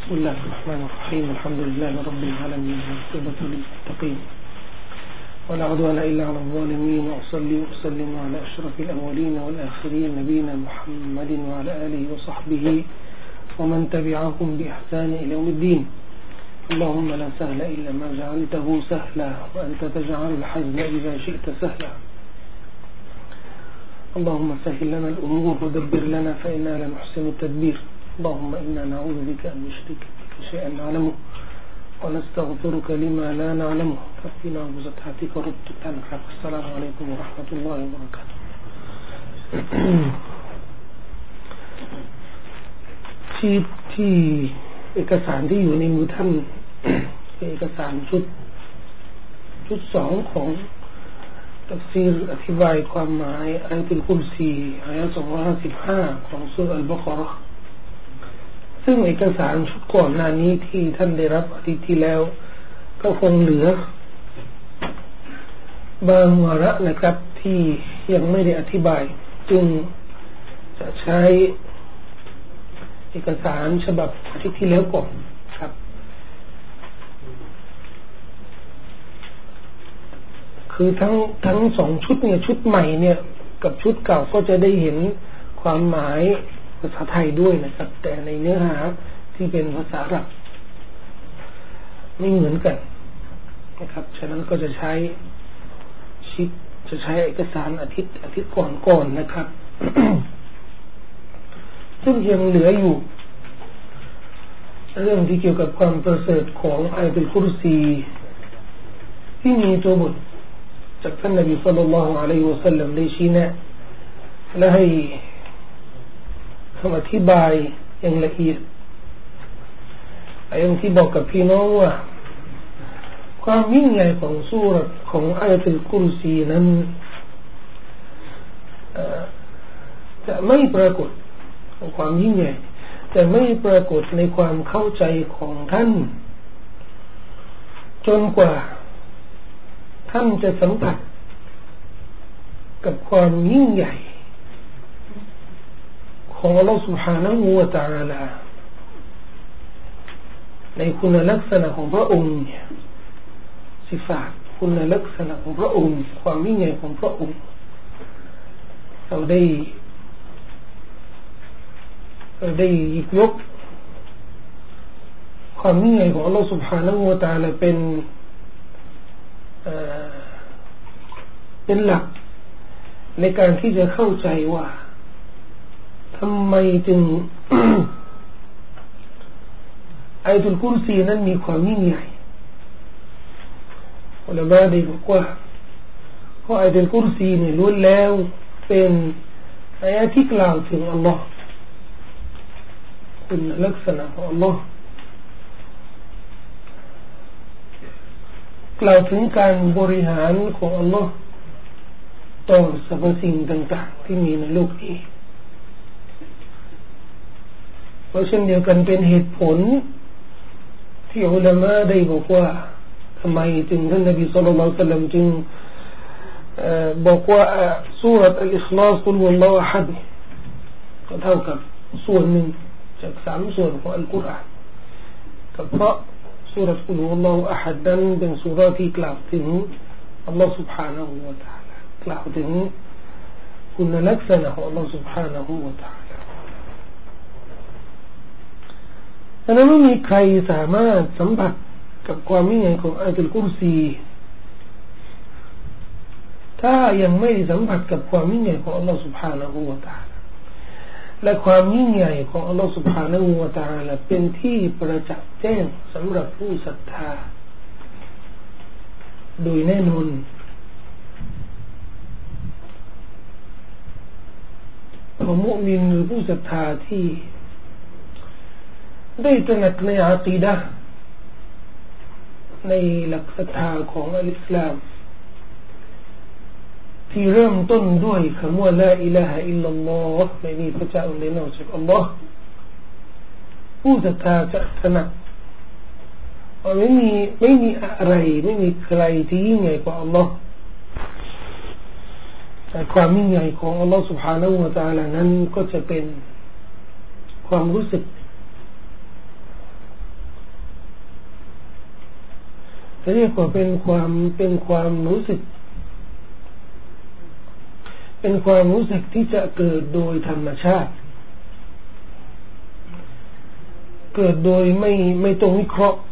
بسم الله الرحمن الرحيم الحمد لله رب العالمين والعاقبة للمتقين ولا عدوان إلا على الظالمين وأصلي وأسلم على أشرف الأولين والآخرين نبينا محمد وعلى آله وصحبه ومن تبعهم بإحسان إلى يوم الدين اللهم لا سهل إلا ما جعلته سهلا وأنت تجعل الحزن إذا شئت سهلا اللهم سهل لنا الأمور ودبر لنا فإنا لا نحسن التدبير اللهم إنا نعوذ بك أن نشرك بك شيئا نعلمه ونستغفرك لما لا نعلمه فقنا بزكاتك رد تنحق السلام عليكم ورحمة الله وبركاته ที่เอกสารที่อยู่ในมือท่านเอกสารชุด2ของตัฟซีรอธิบายความหมายอายะตุลกุรซีอายะ255ของซูเราะห์อัลบะเกาะเราะห์ซึ่งเอกสารชุดก่อนหน้านี้ที่ท่านได้รับอาทิตย์ที่แล้วก็คงเหลือบางวาระนะครับที่ยังไม่ได้อธิบายจึงจะใช้เอกสารฉบับอาทิตย์ที่แล้วก่อนครับคือทั้ง2ชุดเนี่ยชุดใหม่เนี่ยกับชุดเก่าก็จะได้เห็นความหมายภาษาไทยด้วยนะครับแต่ในเนื้อหาที่เป็นภาษาอาหรับไม่เหมือนกันนะครับฉะนั้นก็จะใช้เอกสารอาทิตย์ก่อนนะครับ ซึ่งยังเหลืออยู่เรื่องที่เกี่ยวกับความประเสริฐของอายะตุลกุรซีที่มีตัวบทจากท่านนบีศ็อลลัลลอฮุอะลัยฮิวะซัลลัมได้ชี้แนะและให้คำอธิบายอย่างละเอียดอย่างที่บอกกับพี่น้องว่าความยิ่งใหญ่ของซูเราะห์ของอายะตุลกุรซีนั้นจะไม่ปรากฏความยิ่งใหญ่แต่ไม่ปรากฏในความเข้าใจของท่านจนกว่าท่านจะสัมผัสกับความยิ่งใหญ่ของอัลลอฮฺ سبحانه และ تعالى ในคุณลักษณะของพระองค์สิฟาตคุณลักษณะของพระองค์ความยิ่งใหญ่ของพระองค์เราได้หยิบยกความยิ่งใหญ่ของอัลลอฮฺ سبحانه และ تعالى เป็นหลักในการที่จะเข้าใจว่าทำไมจึง อายะตุลกุรซีนั้นมีความยิ่งใหญ่อุลามะได้บอกว่าเพราะอายะตุลกุรซีเนี่ยล้วนแล้วเป็นอายะที่กล่าวถึงอัลลอฮ์คุณลักษณะของอัลลอฮ์กล่าวถึงการบริหารของอัลลอฮ์ต่อสรรพสิ่งต่างๆที่มีในโลกนี้เพราะเช่นเดียวกันเป็นเหตุผลที่อุลามะได้บอกว่าทำไมจึงท่านนบีศ็อลลัลลอฮุอะลัยฮิวะซัลลัมจึงบอกว่าซูเราะห์อัลอิคลาสกุลวัลลอฮุอะฮัดก็เท่ากับส่วนหนึ่งจาก3ส่วนของอัลกุรอานก็เพราะซูเราะห์กุลวัลลอฮุอะฮัดนั้นเป็นซูเราะห์ที่กล่าวถึงอัลลอฮฺ سبحانه และ تعالى กล่าวถึงคุณลักษณะของอัลลอฮฺ سبحانه และ تعالى ฉะนั้นไม่มีใครสามารถสัมผัสกับความยิ่งใหญ่ของอายะตุลกุรซีถ้ายังไม่สัมผัสกับความยิ่งใหญ่ของอัลลอฮฺ سبحانه และ تعالى และความยิ่งใหญ่ของอัลลอฮฺ سبحانه และ تعالى เป็นที่ประจักษ์แจ้งสำหรับผู้ศรัทธาโดยแน่นอนของมุมินหรือผู้ศรัทธาที่ได้ตระหนักในอะกีดะห์ในหลักศรัทธาของอัลอิสลามที่เริ่มต้นด้วยคำว่าลาอิลาฮะอิลลัลลอฮ์ไม่มีพระเจ้าอื่นใดนอกจากอัลลอฮ์ผู้ศรัทธาจะตระหนักว่าไม่มีอะไรไม่มีใครที่ยิ่งใหญ่กว่าอัลลอฮ์แต่ความยิ่งใหญ่ของอัลลอฮ์ سبحانه และ تعالى นั้นก็จะเป็นความรู้สึกเรียกว่าเป็นความรู้สึกเป็นความรู้สึกที่จะเกิดโดยธรรมชาติเกิดโดยไม่ต้องวิเคราะห์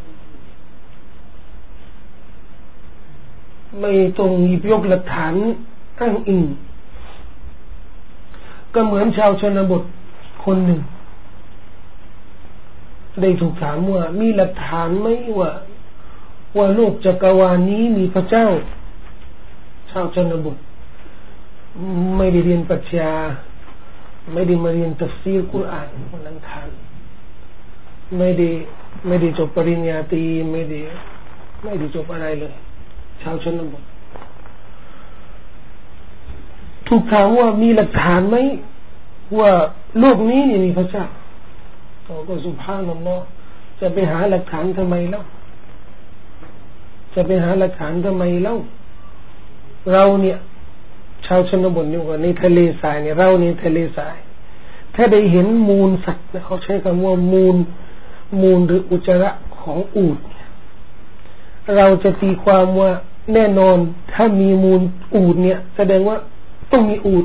ไม่ต้องหยิบยกหลักฐานอ้างอิงก็เหมือนชาวชนบทคนหนึ่งได้ถูกถามว่ามีหลักฐานไหมว่าโลกจักรวาลนี้มีพระเจ้าชาวชนบทไม่ได้เรียนปรัชญาไม่ได้มาเรียนตัฟซีรกุรอานวันนั้นทานไม่ได้จบปริญญาตรีไม่ได้จบอะไรเลยชาวชนบทถูกถามว่ามีหลักฐานไหมว่าโลกนี้เนี่ยมีพระเจ้าก็ซุบฮานัลลอฮ์จะไปหาหลักฐานทำไมเล่าจะไปหาหลักฐานทำไมเล่าเราเนี่ยชาวชนบทอยู่ในทะเลทรายเนี่ยเราในทะเลทรายถ้าได้เห็นมูลสัตว์เขาใช้คำว่ามูลหรืออุจจาระของอูฐเราจะตีความว่าแน่นอนถ้ามีมูลอูฐเนี่ยแสดงว่าต้องมีอูฐ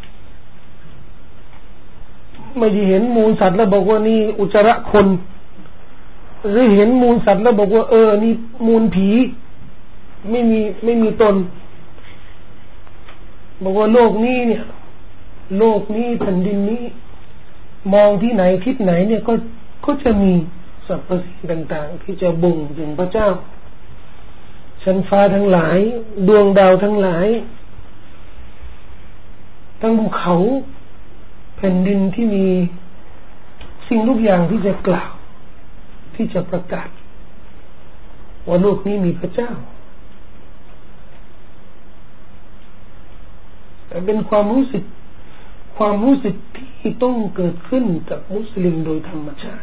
ไม่ได้เห็นมูลสัตว์แล้วบอกว่านี่อุจจาระคนหรือเห็นมูลสัตว์แล้วบอกว่านี่มูลผีไม่มีตนบอกว่าโลกนี้เนี่ยโลกนี้แผ่นดินนี้มองที่ไหนทิศไหนเนี่ยก็จะมีสรรพสิ่งต่างๆที่จะบ่งถึงพระเจ้าชั้นฟ้าทั้งหลายดวงดาวทั้งหลายทั้งภูเขาแผ่นดินที่มีสิ่งทุกอย่างที่จะกล่าวที่จะประกาศว่าโลกนี้มีพระเจ้าแต่เป็นความรู้สึกที่ต้องเกิดขึ้นกับมุสลิมโดยธรรมชาติ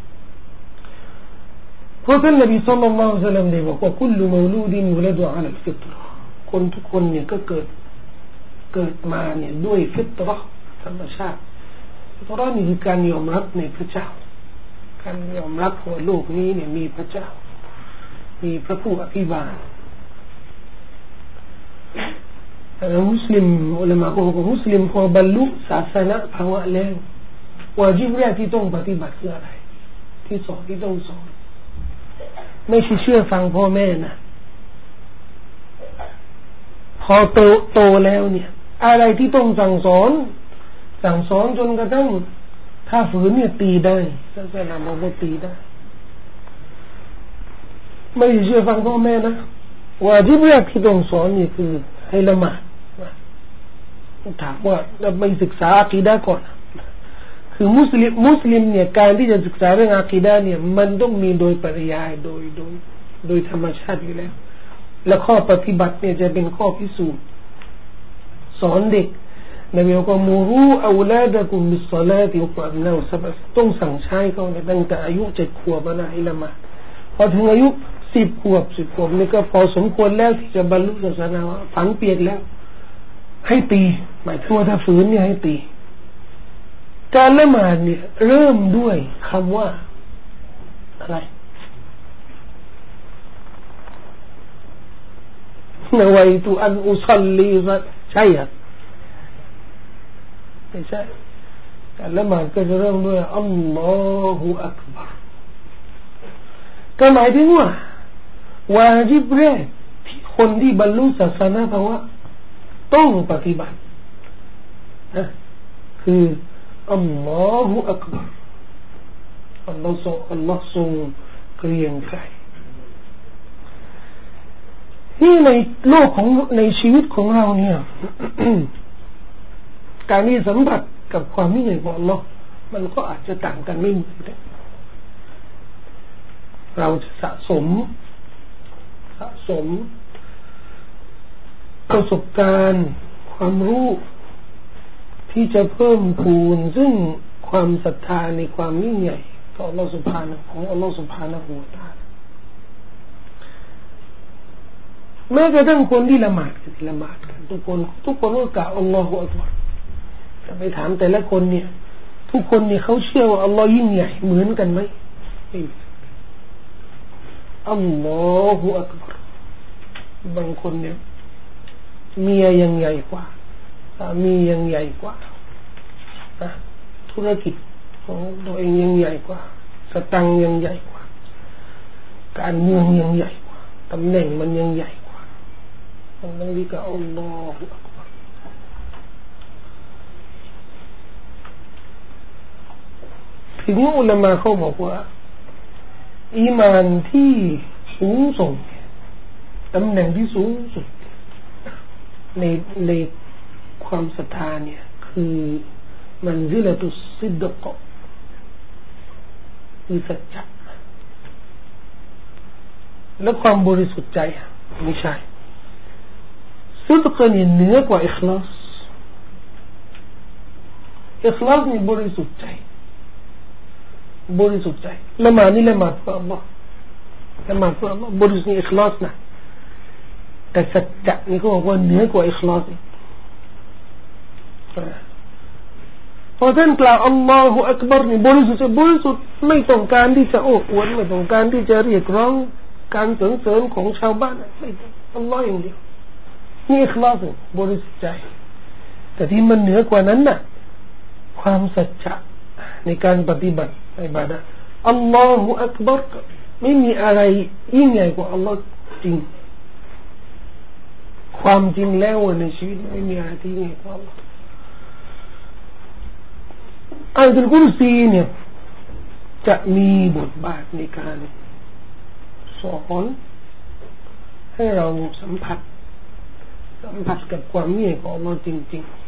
เพราะท่านนบีศ็อลลัลลอฮุอะลัยฮิวะซัลลัมได้บอกว่าคุลมอลูดินยูลัดอะลัลฟิตเราะห์คนทุกคนเนี่ยก็เกิดมาเนี่ยด้วยฟิตเราะห์ธรรมชาติฟิตเราะห์นี่คือการยอมรับในพระเจ้าการยอมรับว่าโลกนี้เนี่ยมีพระเจ้ามีพระผู้อภิบาลมุสลิมอุลามะบอกว่ามุสลิมพอบรรลุศาสนาภาวะแล้ววาญิบแรกที่ต้องปฏิบัติคืออะไรที่สอนที่ต้องสอนไม่ใช่เชื่อฟังพ่อแม่นะพอโตแล้วเนี่ยอะไรที่ต้องสั่งสอนจนกระทั่งถ้าฝืนเนี่ยตีได้ศาสนาบอกว่าตีได้ไม่เชื่อฟังพ่อแม่นะวาญิบแรกที่ต้องสอนนี่คือให้ละหมาดถามว่าเราไม่ศึกษาอะกีดะห์ก่อนคือมุสลิมเนี่ยการที่จะศึกษาเรื่องอะกีดะห์เนี่ยมันต้องมีโดยปริยายโดยธรรมชาติอยู่แล้วและข้อปฏิบัติเนี่ยจะเป็นข้อพิสูจน์สอนเด็กนบีบอกว่ามูรูเอาลาดะกุมบิศศอลาติวะอับนาอุซับต้องสั่งใช้เขาตั้งแต่อายุ7 ขวบนะให้ละหมาดพอถึงอายุ10 ขวบนี่ก็พอสมควรแล้วที่จะบรรลุศาสนาฝังเปียกแล้วให้ตีหมายถึงว่าถ้าฝืนเนี่ยให้ตีการละหมาดเนี่ยเริ่มด้วยคำว่าอะไรนวัยตุอันอุซัลลีใช่อ่ะไม่ใช่การละหมาดก็จะเริ่มด้วยอัลลอฮุอักบัรก็หมายถึงว่าวาญิบแรกที่คนที่บรรลุศาสนาภาวะต้องปฏิบัติคืออัลลอฮุอักบัรอัลลอฮ์ทรงเกรียงไกรนี่ในโลกของในชีวิตของเราเนี่ย การที่สัมผัสกับความยิ่งใหญ่ของอัลลอฮ์มันก็อาจจะต่างกันไม่เหมือนกันเราจะสะสมประสบการณ์ความรู้ที่จะเพิ่มพูนซึ่งความศรัทธาในความยิ่งใหญ่ของอัลลอฮฺซุบฮานะฮูวะตะอาลาแม้กระทั่งคนที่ละหมาดกันทุกคนก็กล่าวอัลลอฮฺอักบัรจะไปถามแต่ละคนเนี่ยทุกคนเนี่ยเขาเชื่อว่าอัลลอฮฺยิ่งใหญ่เหมือนกันไหมอัลลอฮุอักบัรบางคนเนี่ยเมียยังใหญ่กว่าสามียังใหญ่กว่าธุรกิจของตัวเองยังใหญ่กว่าสตังค์ยังใหญ่กว่าการเมืองยังใหญ่กว่าตำแหน่งมันยังใหญ่กว่าต้องเรียกอัลลอฮุอักบัรถึงอุลามะเขาบอกว่าอีมานที่สูงส่งตำแหน่งที่สูงสุดในความศรัทธาเนี่ยคือมันซิละตุซิดกคือสัจจะและความบริสุทธิ์ใจไม่ใช่ซิดกนี่เหนือกว่าอิคลาสนี่บริสุทธิ์ใจละหมาดนี่ละหมาดเพื่ออัลลอฮ์ละหมาดเพื่ออัลลอฮ์บริสุทธิ์นี่อิคลาสนะแต่สัจจะนี่เขาบอกว่าเหนือกว่าอิคลาสพอท่านกล่าวอัลลอฮฺอักบัรนี่บริสุทธิ์ไม่ต้องการที่จะโอ้อวดไม่ต้องการที่จะเรียกร้องการสรรเสริญของชาวบ้านไม่ต้องอัลลอฮฺอย่างเดียวนี่อิคลาสบริสุทธิ์ใจแต่ที่มันเหนือกว่านั้นน่ะความสัจจะในการปฏิบัติอิบาดะห์อัลลอฮฺอักบัรไม่มีอะไรยิ่งใหญ่กว่าอัลลอฮฺจริงความจริงแล้วในชีวิตไม่มีอะไรที่ยิ่งใหญ่กว่าอัลลอฮฺอัลกุรซีเนี่ยจะมีบทบาทในการสอนให้เราสัมผัสกับความยิ่งใหญ่ของอัลลอฮฺจริงๆ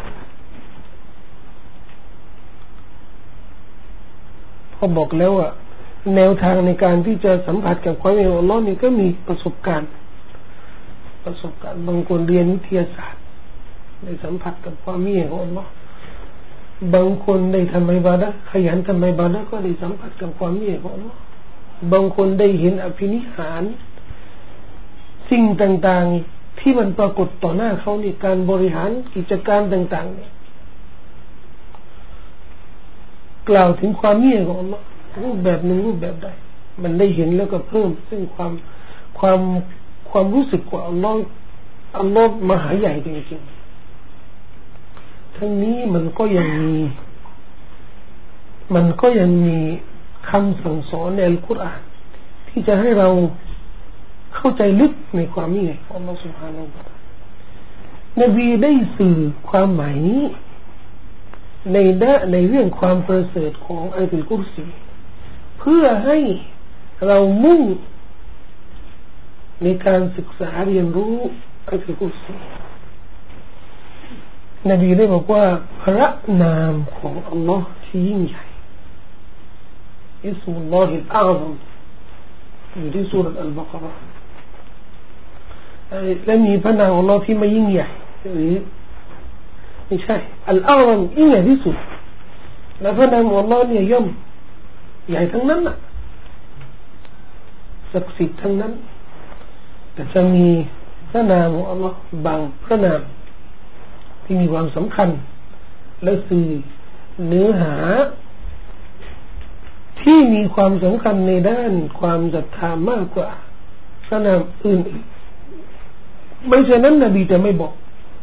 พอบอกแล้วว่าแนวทางในการที่จะสัมผัสกับความยิ่งใหญ่ของอัลลอฮฺนี่ก็มีประสบการณ์บางคนเรียนวิทยาศาสตร์ได้สัมผัสกับความยิ่งใหญ่ของอัลลอฮฺบางคนได้ทำอิบาดะห์ขยันทำอิบาดะห์ก็ได้สัมผัสกับความยิ่งใหญ่ของอัลลอฮฺบางคนได้เห็นอภินิหารสิ่งต่างๆที่มันปรากฏต่อหน้าเขาในการบริหารกิจการต่างๆเนี่ยกล่าวถึงความยิ่งใหญ่ของอัลลอฮฺรูปแบบหนึ่งรูปแบบใดมันได้เห็นแล้วก็เพิ่มซึ่งความรู้สึกว่าอัลลอฮฺมหาใหญ่จริงๆทั้งนี้มันก็ยังมีคำสั่งสอนในอัลกุรอานที่จะให้เราเข้าใจลึกในความยิ่งใหญ่ของอัลลอฮฺ سبحانه และ تعالى นบีได้สื่อความหมายนี้ในเรื่องความประเสริฐของอัลกุรซีเพื่อให้เรามุ่งในการศึกษาเรียนรู้อัลกุรซีนบีได้บอกว่าพระนามของอัลลอฮ์ที่ยิ่งใหญ่อิสมุลลอฮิลอาซัมอยู่ที่ซูเราะห์อัลบะเกาะเราะห์และมีพระนามของอัลลอฮ์ที่ไม่ยิ่งใหญ่หรือไม่ใช่อัลอาซัมยิ่งใหญ่ที่สุดและพระนามของอัลลอฮ์เนี่ยย่อมใหญ่ทั้งนั้นน่ะศักดิ์สิทธิ์ทั้งนั้นแต่จะมีพระนามของอัลลอฮ์บางพระนามที่มีความสำคัญและสื่อเนื้อหาที่มีความสำคัญในด้านความศรัทธามากกว่าพระนามอื่นไม่เช่นนั้นนบีจะไม่บอก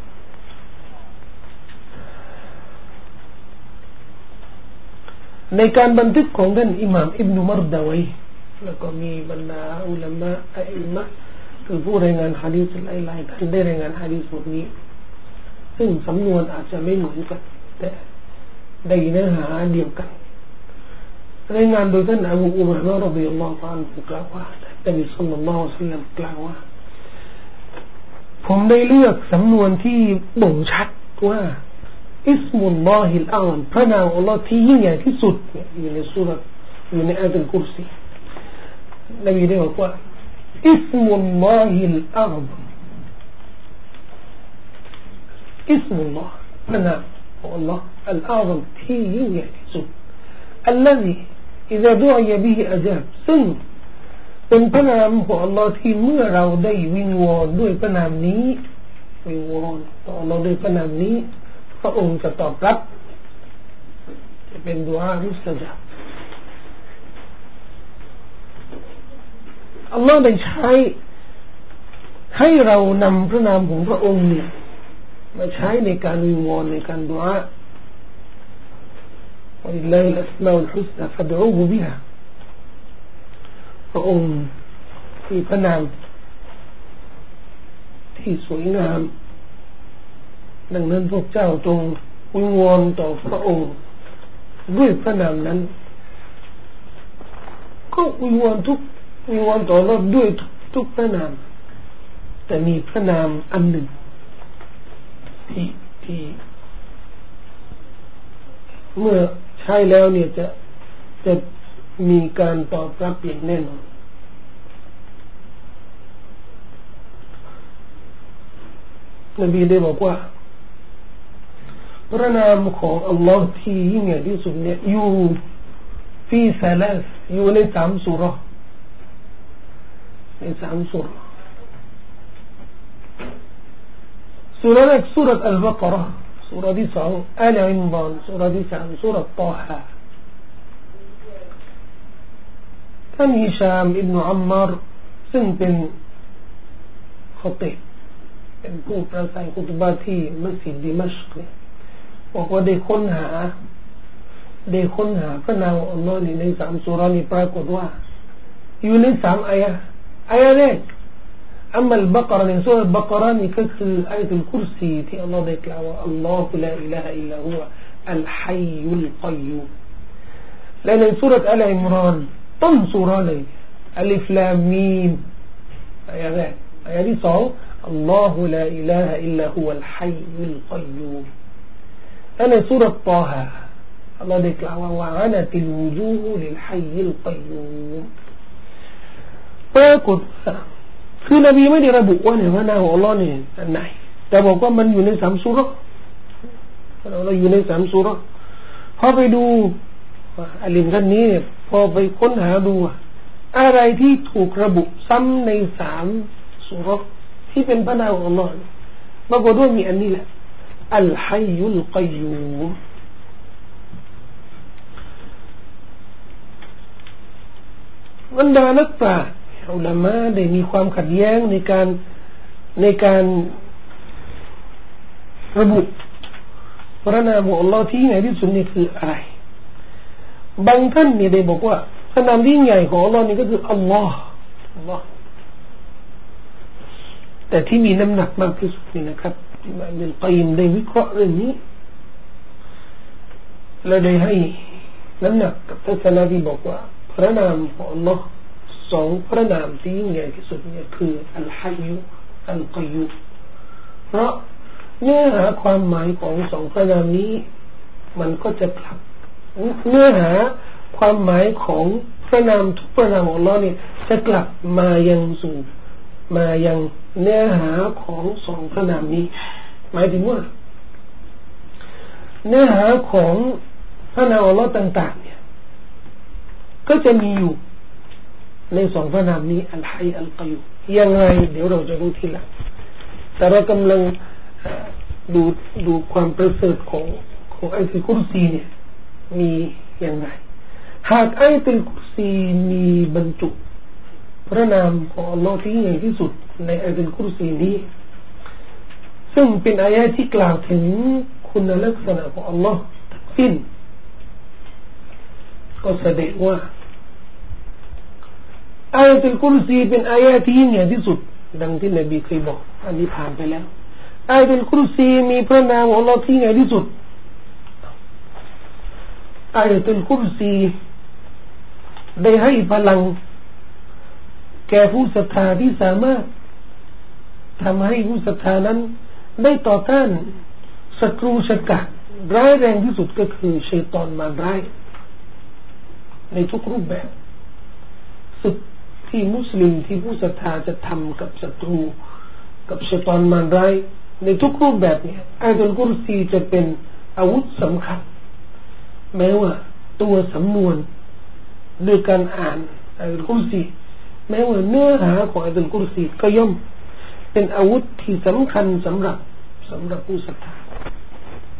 ในการบันทึกของท่านอิหม่ามอิบนุมัรดาวีแล้วก็มีบรรดาอุลามะอัลมะคือผู้รายงานหะดีษหลายๆท่านได้รายงานหะดีษบทนี้ซึ่งสำนวนอาจจะไม่เหมือนกันแต่ได้เนื้อหาเดียวกันรายงานโดยท่านอบูอุมามะรอฎิยัลลอฮุอันฮุกล่าวว่านบีศ็อลลัลลอฮุอะลัยฮิวะซัลลัมกล่าวว่าผมได้เลือกสำนวนที่บ่งชัดว่าอิสมุลลอฮิลอาซัมพระนามของอัลเลาะห์ที่ยิ่งใหญ่ที่สุดอยู่ในซูเราะห์อยู่ในอัลกุรซีนบีได้บอกว่าอิสมุลลอฮิลอาซัมاسم الله أنا والله الأعظم هي يسوع الذي إذا دعي به أجاب ซึ่งเป็นพระนามของอัลลอฮ์ที่เมื่อเราได้วิงวอนด้วยพระนามนี้วิงวอนต่ออัลลอฮ์ด้วยพระนามนี้พระองค์จะตอบรับจะเป็นดุอามุสตะญาบอัลลอฮ์ได้ใช้ให้เรานำพระนามของพระองค์เนี่ยมาใช้ในการวิงวอนในการดุอาوَلِلَّهِ الْأَسْمَاءُ الْحُسْنَى فَادْعُوهُ بِهَا พระองค์มีพระนามที่สวยงามดังนั้นพวกเจ้าจงวิงวอนต่อพระองค์ด้วยพระนามนั้นก็วิงวอนต่อเราด้วยทุกพระนามแต่มีพระนามอันหนึ่งที่เมื่อใช้แล้วเนี่ยจะมีการตอบรับอย่างแน่นอนนบีได้บอกว่าพระนามของอัลลอฮ์ที่ยิ่งใหญ่ที่สุดเนี่ยอยู่ฟีซาลาสอยู่ใน3ซูเราะห์ใน3ซูเราะห์ซูเราะห์แรกซูเราะห์อัลบะเกาะเราะห์ซูเราะห์ที่2อาลอิมรานซูเราะห์ที่3ซูเราะห์ฏอฮาท่านฮิชามอิบนุอัมมัรซึ่งเป็นคอตีบเป็นผู้ประสัยคุตบะที่มัสยิดดิมัชก์บอกว่าได้ค้นหาพระนามอัลลอฮ์ใน3ซูเราะห์นี้ปรากฏว่าอยู่ใน3อายะห์อายะห์แรกอัมมัลบะเกาะเราะห์ในซูเราะห์บะเกาะเราะห์นี่ก็คืออายะตุลกุรซีที่อัลลอฮ์ได้กล่าวว่าอัลลอฮุลาอิลาฮะอิลลัฮุวะอัลฮัยยุลกัยยูมและในซูเราะห์อัลอิมรานต้นซูเราะห์เลยอัลิฟลามมีมอายะห์แรกอายะห์ที่2อัลลอฮุลาอิลาฮะอิลลัฮุวะอัลฮัยยุลกัยยูมและในซูเราะห์ฏอฮาอัลลอฮ์ได้กล่าวว่าวะอานะติลวุจูฮุลิลฮัยยิลกัยยูมปรากฏคือนบีไม่ได้ระบุว่าเนี่ยพระนามของอัลลอฮ์เนี่ยอันไหนแต่บอกว่ามันอยู่ใน3ซูเราะห์เราอยู่ใน3ซูเราะห์พอไปดูอาลิมท่านนี้เนี่ยพอไปค้นหาดูอะไรที่ถูกระบุซ้ำใน3ซูเราะห์ที่เป็นพระนามของอัลลอฮ์ปรากฏว่ามีอันนี้แหละอัลฮัยยุลกัยยูมบรรดานักปราชญ์อุลามะได้มีความขัดแย้งในการระบุพระนามของอัลลอฮ์ที่ใหญ่ที่สุดนี่คืออะไรบางท่านเนี่ยได้บอกว่าพระนามที่ใหญ่ของอัลลอฮ์นี่ก็คืออัลลอฮ์แต่ที่มีน้ำหนักมากที่สุดนี่นะครับอิมามอิบนุลกัยยิมได้วิเคราะห์เรื่องนี้และได้ให้น้ำหนักกับทัศนะที่บอกว่าพระนามของอัลลอฮ์2พระนามที่ยิ่งใหญ่ที่สุดเนี่ยคืออัลฮัยยุอัลกัยยูมเพราะเนื้อหาความหมายของ2พระนามนี้มันก็จะกลับเนื้อหาความหมายของพระนามทุกพระนามของอัลลอฮ์เนี่ยจะกลับมายังเนื้อหาของ2พระนามนี้หมายถึงว่าเนื้อหาของพระนามอัลลอฮ์ต่างๆเนี่ยก็จะมีอยู่ใน2พระนามนี้อัลฮัยอัลกัยยูมยังไงเดี๋ยวเราจะรู้ทีหลังแต่เรากำลังดูความประเสริฐของอัยตุลกุรซีเนี่ยมีอย่างไรหากอัยตุลกุรซีมีบรรจุพระนามของอัลลอฮ์ที่ใหญ่ที่สุดในอัยตุลกุรซีนี้ซึ่งเป็นอายะห์ที่กล่าวถึงคุณลักษณะของอัลลอฮ์ทั้งสิ้นก็แสดงว่าอายะตุลกุรซีเป็นอายะห์ที่ยิ่งใหญ่ที่สุดดังที่นบีเคยบอกอันนี้ผ่านไปแล้วอายะตุลกุรซีมีพระนามของอัลลอฮ์ที่ใหญ่ที่สุดอายะตุลกุรซีได้ให้พลังแก่ผู้ศรัทธาที่สามารถทำให้ผู้ศรัทธานั้นได้ต่อต้านศัตรูชะกาจร้ายแรงที่สุดก็คือชัยฏอนมารร้ายในทุกรูปแบบศึกที่มุสลิมที่ผู้ศรัทธาจะทำกับศัตรูกับชัยฏอนมารร้ายในทุกรูปแบบเนี่ยอายะตุลกุรซีจะเป็นอาวุธสำคัญแม้ว่าตัวสำนวนด้วยการอ่านอายะตุลกุรซีแม้ว่าเนื้อหาของอายะตุลกุรซีก็ย่อมเป็นอาวุธที่สำคัญสำหรับผู้ศรัทธา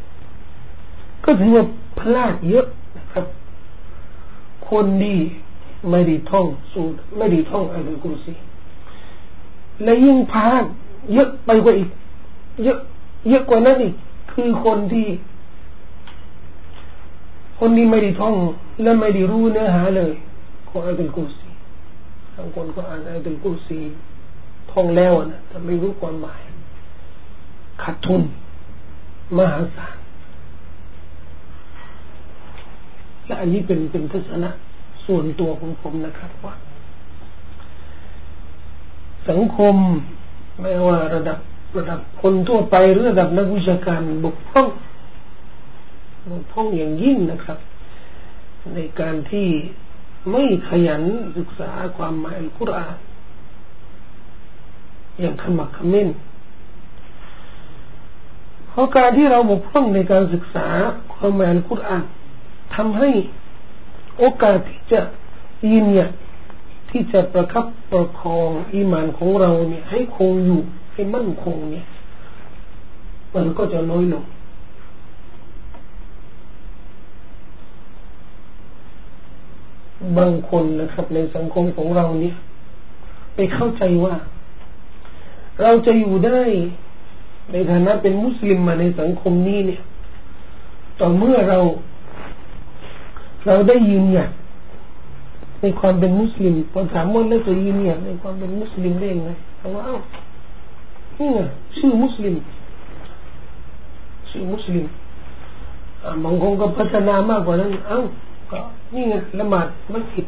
ก็ถือว่าพลาดเยอะนะครับคนดีไม่ได้ท่องสูตรไม่ได้ท่องอัลกุรซีและยิ่งพลาดเยอะไปกว่าอีกเยอะกว่านั้นอีกคือคนที่ไม่ได้ท่องและไม่ได้รู้เนื้อหาเลยของอัลกุรซีบางคนก็อ่านอัลกุรซีท่องแล้วนะแต่ไม่รู้ความหมายขาดทุนมหาศาลและอันนี้เป็นทัศนะส่วนตัวของผมนะครับว่าสังคมไม่ว่าระดับคนทั่วไปหรือระดับนักวิชาการบกพร่องอย่างยิ่งนะครับในการที่ไม่ขยันศึกษาความหมายอัลกุรอานอย่างขมักเขม้นเพราะการที่เราบกพร่องในการศึกษาความหมายอัลกุรอานทำให้โอกาสที่จะยืนหยัดที่จะประคับประคองอีหม่านของเราเนี่ยให้คงอยู่ให้มั่นคงเนี่ยมันก็จะน้อยลงบางคนนะครับในสังคมของเราเนี่ยไปเข้าใจว่าเราจะอยู่ได้ในฐานะเป็นมุสลิมมาในสังคมนี้เนี่ยต่อเมื่อเราได้ยืนหยัดในความเป็นมุสลิมพอถามว่าแล้วจะยืนหยัดในความเป็นมุสลิมได้ยังไงเขาว่านี่ไงชื่อมุสลิมบางคนก็พัฒนามากกว่านั้นก็นี่ไงละหมาดมัสยิด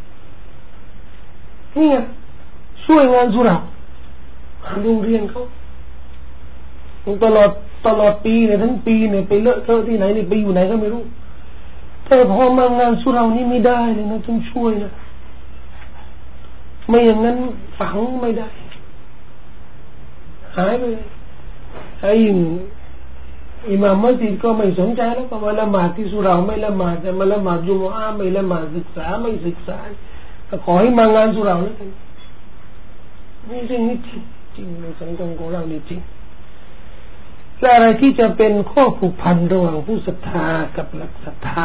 นี่ไงช่วยงานสุราโรงเรียนเขาตลอดปีเนี่ยทั้งปีเนี่ยไปเลอะเทอะที่ไหนนี่ไปอยู่ไหนก็ไม่รู้แต่พอมางานสุรานี่ไม่ได้เลยนะต้องช่วยนะไม่อย่างนั้นฝังไม่ได้หายไปเลยไอ้อิหม่ามมัสยิดก็ไม่สนใจแล้วก็มาละหมาดที่สุราไม่ละหมาดแต่มาละหมาดจุมอะห์ไม่ละหมาดศึกษาไม่ศึกษาก็ขอให้มางานสุราแล้วกันนี่จริงในสังคมของเรานี่จริงและอะไรที่จะเป็นข้อผูกพันระหว่างผู้ศรัทธากับหลักศรัทธา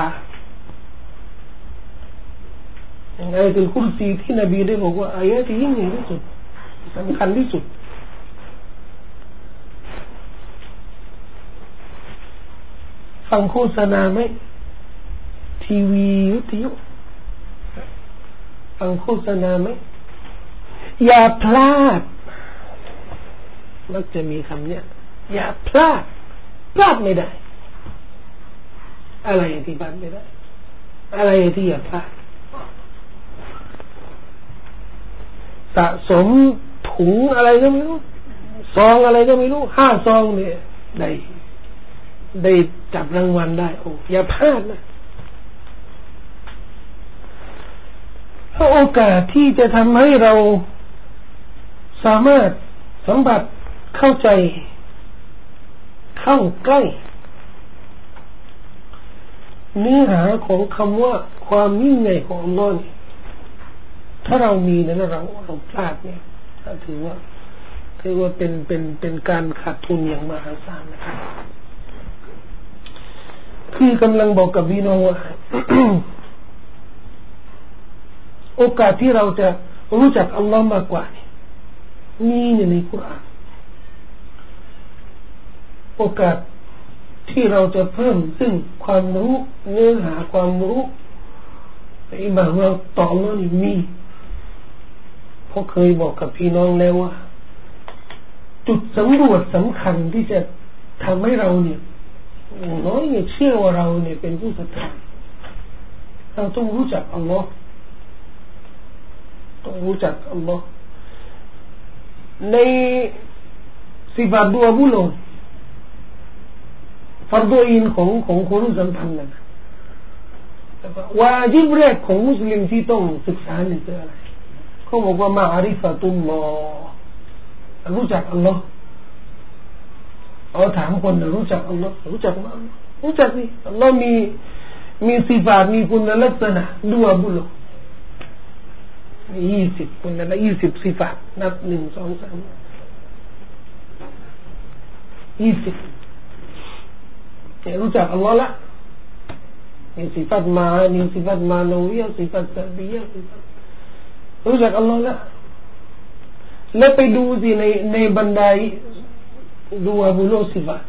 อย่างอายะตุลกุรซีที่นบีได้บอกว่าอายะที่ยิ่งใหญ่ที่สุดสำคัญที่สุดฟังโฆษณาไหมทีวีวิทยุฟังโฆษณาไหมอย่าพลาดมักจะมีคำเนี้ยอย่าพลาดไม่ได้อะไรที่พลาดไม่ได้อะไรที่อย่าพลาดสะสมถุงอะไรก็ไม่รู้ซองอะไรก็ไม่รู้5 ซองเนี่ยได้จับรางวัลได้อย่าพลาดนะเพราะโอกาสที่จะทำให้เราสามารถสัมผัสเข้าใจเข้าใกล้เนื้อหาของคำว่าความยิ่งใหญ่ของอัลลอฮ์นี่ถ้าเรามีนั้นเราพลาดเนี่ยถือว่าเป็นการขาดทุนอย่างมหาศาลนะครับคือกำลังบอกกับพี่น้องว่า โอกาสที่เราจะรู้จักอัลลอฮ์มากกว่านี่มีในกุรอานโอกาสที่เราจะเพิ่มซึ่งความรู้เนื้อหาความรู้อิบาดะห์เราต่ออัลลอฮ์นี่มีเพราะเคยบอกกับพี่น้องแล้วว่าจุดสำรวจสำคัญที่จะทำให้เราเนี่ยอย่างน้อยเนี่ยเชื่อว่าเราเนี่ยเป็นผู้ศรัทธาเราต้องรู้จักอัลลอฮ์ในสิบาตดุอาบุโลฟัรฎูอินของคนรู้สัมพันธ์นะวาญิบแรกของมุสลิมที่ต้องศึกษาเนี่ยคืออะไรเขาบอกว่ามาอาริฟะตุลลอฮ์รู้จักอัลลอฮ์ถามคนรู้จักอัลลอฮ์รู้จักมั้ยรู้จักนี่อัลลอฮ์มีสิฟาตมีคุณลักษณะดุอาบุโล20คุณละ20สิฟาตนับ1 2 3 20รู้จักอัลลอฮ์ละมีสิฟัตมานีสิฟัตมาโนวิยะสิฟัตซาบียะรู้จักอัลลอฮ์แล้วไปดูสิในบรรดาดูอาบุโลสิฟัต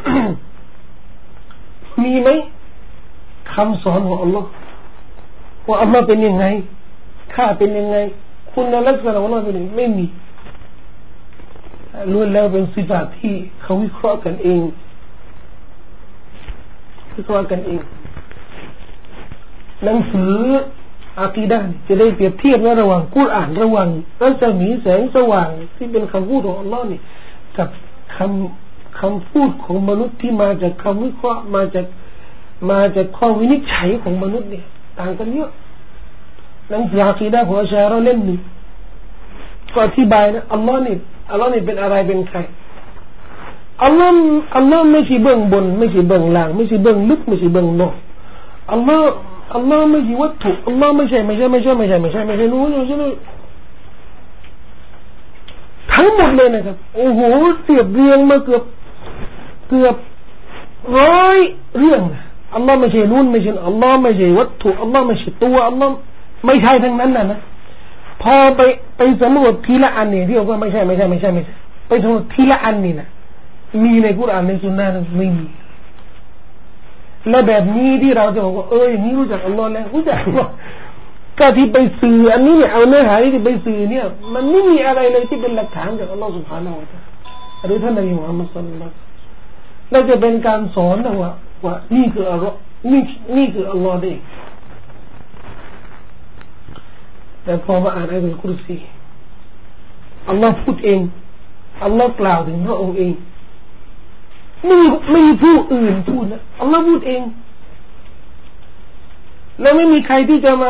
มีไหมคำสอนของอัลลอฮ์ว่าอัลลอฮ์เป็นยังไงข้าเป็นยังไงคุณลักษณะของอัลลอฮ์เป็นยังไงไม่มีล้วนแล้วเป็นสิฟัตที่เขาวิเคราะห์กันเองวิเคราะห์กันเองหนังสืออากีดะห์จะได้เปรียบเทียบระหว่างกุรอานระหว่างรัศมีแสงสว่างที่เป็นคำพูดของอัลลอฮ์นี่กับคำพูดของมนุษย์ที่มาจากคำวิเคราะห์มาจากข้อวินิจฉัยของมนุษย์เนี่ยต่างกันเยอะหนังสืออากีดะห์ของอัชอะเราะห์เล่มนี้ก็อธิบายนะอัลลอฮ์นี่เป็นอะไรเป็นใครอัลลอฮ์ไม่ใช่เบื้องบนไม่ใช่เบื้องล่างไม่ใช่เบื้องลึกไม่ใช่เบื้องนอกอัลลอฮ์ไม่ใช่วัตถุอัลลอฮ์ไม่ใช่นู้นไม่ใช่ทั้งหมดเลยนะครับโอ้โหเสียบเรียงมาเกือบ100เรื่องอัลลอฮ์ไม่ใช่นู้นไม่ใช่อัลลอฮ์ไม่ใช่วัตถุอัลลอฮ์ไม่ใช่ตัวอัลลอฮ์ไม่ใช่ทั้งนั้นนะพอไปสำรวจทีละอันนี่ที่บอกว่าไม่ใช่ไปสำรวจทีละอันนี่นะมีในกุรอานในสุนนะห์ไม่มีและแบบนี้ที่เราจะบอกว่าอย่างนี้รู้จักอัลลอฮ์แล้วรู้จักอัลลอฮ์ก็ที่ไปสื่ออันนี้เนี่ยเอาเนื้อหาที่ไปสื่อเนี่ยมันไม่มีอะไรเลยที่เป็นหลักฐานจากอัลลอฮ์ سبحانه และ تعالى หรือท่านนบีมุฮัมมัดศ็อลลัลลอฮุอะลัยฮิวะซัลลัมน่าจะเป็นการสอนนะว่านี่คืออัลลอฮ์นี่คืออัลลอฮ์เองแต่พอมาอ่านอัลกุรซีอัลลอฮ์พูดเองอัลลอฮ์กล่าวถึงพระองค์เองไม่มีผู้อื่นพูดนะอัลลอฮ์พูดเองแล้วไม่มีใครที่จะ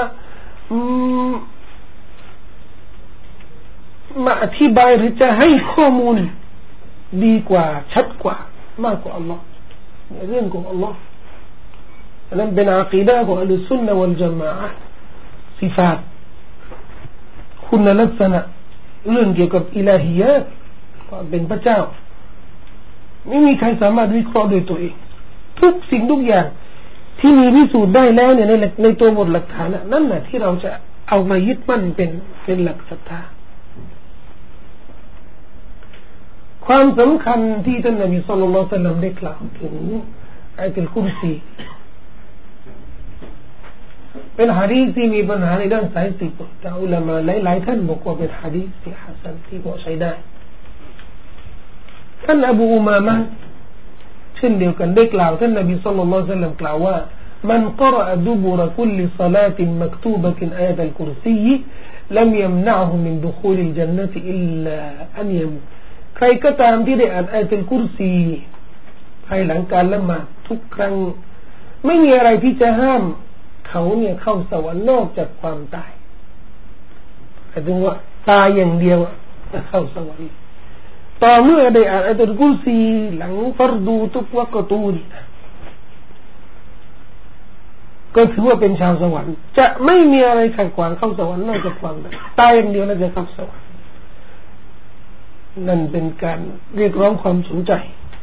มาอธิบายหรือจะให้ข้อมูลดีกว่าชัดกว่ามากกว่าอัลลอฮ์เรื่องของอัลลอฮ์นั้นเป็นอากีดะห์ของอัลซุนนะวัลญะมาอะห์สิฟาตคุณลักษณะเรื่องเกี่ยวกับอิลาฮิยะห์ความเป็นพระเจ้าไม่มีใครสามารถวิเคราะห์โดยตัวเองทุกสิ่งทุกอย่างที่มีพิสูจน์ได้แล้วเนี่ยในตัวบทหลักฐานนั่นแหละที่เราจะเอามายึดมั่นเป็นหลักศรัทธาความสำคัญที่ท่านนบีศ็อลลัลลอฮุอะลัยฮิวะซัลลัมได้กล่าวถึงอายะตุลกุรซีเป็นหะดีษที่มีปัญหาในด้านสายสิบแต่อุลามะหลายท่านบอกว่าเป็นหะดีษที่ฮะซันที่พอใช้ได้ท่านอบูอุมามะห์เช่นเดียวกันได้กล่าวท่านนบีศ็อลลัลลอฮุอะลัยฮิวะซัลลัมกล่าวว่ามันกะรอะดุบุรคุลศอลาตินมักตูบะตินอายะตัลกุรซีลัมยัมนะฮุมินดุคูลิลญันนะติอิลลาอันยะมุใครก็ตามที่ได้อ่านอายะตัลกุรซีภายหลังการละหมาดทุกครั้งไม่มีอะไรที่จะห้ามเขาเนี่ยเข้าสวรรค์นอกจากความตายหมายถึงว่าตายอย่างเดียวจะเข้าสวรรค์ต่อเมื่อได้อ่านอายะตุลกุรซีหลังฟัรดูทุกวักตูนี่ก็ถือว่าเป็นชาวสวรรค์จะไม่มีอะไรขัดขวางเข้าสวรรค์นอกจากความตายอย่างเดียวแล้วจะเข้าสวรรค์นั่นเป็นการเรียกร้องความสนใจ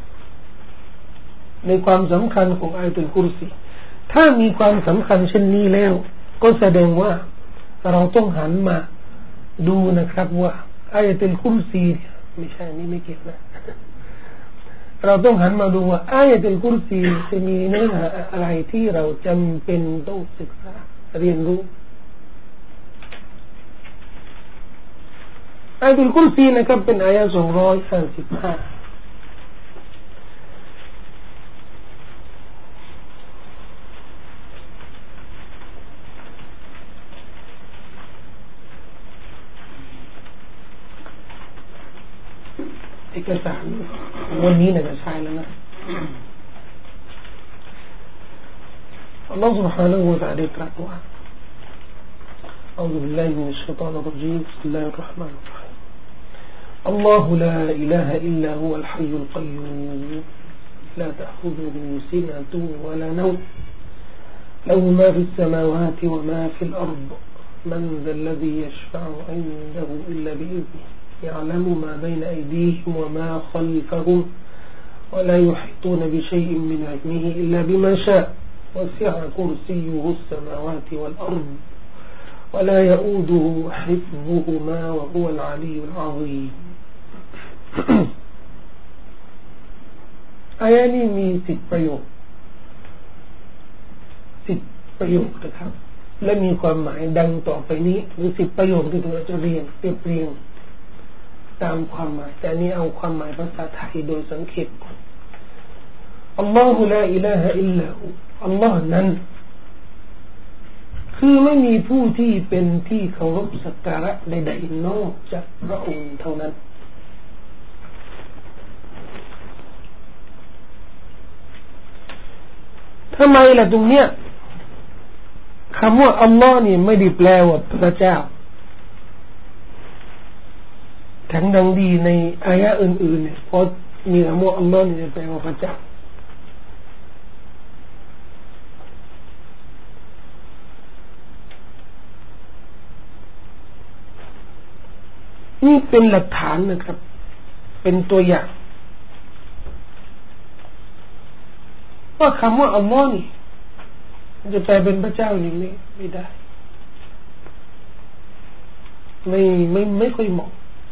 ในความสำคัญของอายะตุลกุรซีถ้ามีความสำคัญเช่นนี้แล้วก็แสดงว่าเราต้องหันมาดูนะครับว่าอายะตุลกุรซีไม่ใช่นี่ไม่เกี่ยวนะเราต้องหันมาดูว่าอายะตุลกุรซีจะมีเนื้อหาอะไรที่เราจำเป็นต้องศึกษาเรียนรู้อายะตุลกุรซีนะครับเป็นอายะ235เอกสารวันนี้เนี่ยจะใช้แล้วนะอัลลอฮฺ سبحانه และ تعالى ได้ตรัสว่าأعوذ بالله من الشيطان الرجيم بسم الله الرحمن الرحيم الله لا إله إلا هو الحي القيوم لا تأخذه سنة ولا نوم له ما في السماوات وما في الأرض من ذا الذي يشفع عنده إلا بإذنه يعلم ما بين أيديهم وما خلفهم ولا يحيطون بشيء من علمه إلا بما شاء وسع كرسيه السماوات والأرض ولا يؤوده حفظهما وهو العلي العظيم อายะนี้มี10ประโยค10ประโยคนะครับและมีความหมายดังต่อไปนี้หรือ10ประโยคที่เราจะเรียงตามความหมายแต่นี้เอาความหมายภาษาไทยโดยสังเขปก่อนอัลลอฮุลาอิลาฮะอิลลาฮูอัลลอฮ์นั้นคือไม่มีผู้ที่เป็นที่เคารพสักการะใดๆนอกจากพระองค์เท่านั้นทำไมล่ะตรงเนี้ยคำว่าอัลลอฮ์นี่ไม่ได้แปลว่าพระเจ้าทั้งดังดีในอายะอื่นๆเนี่ยพอมีคำว่าอัลลอฮ์นี่แปลว่าพระเจ้านี่เป็นหลักฐานนะครับเป็นตัวอย่างว่าคำว่าอัลลอฮ์นี่จะแปลเป็นพระเจ้านี่ไม่ได้ไม่ค่อยเหมาะ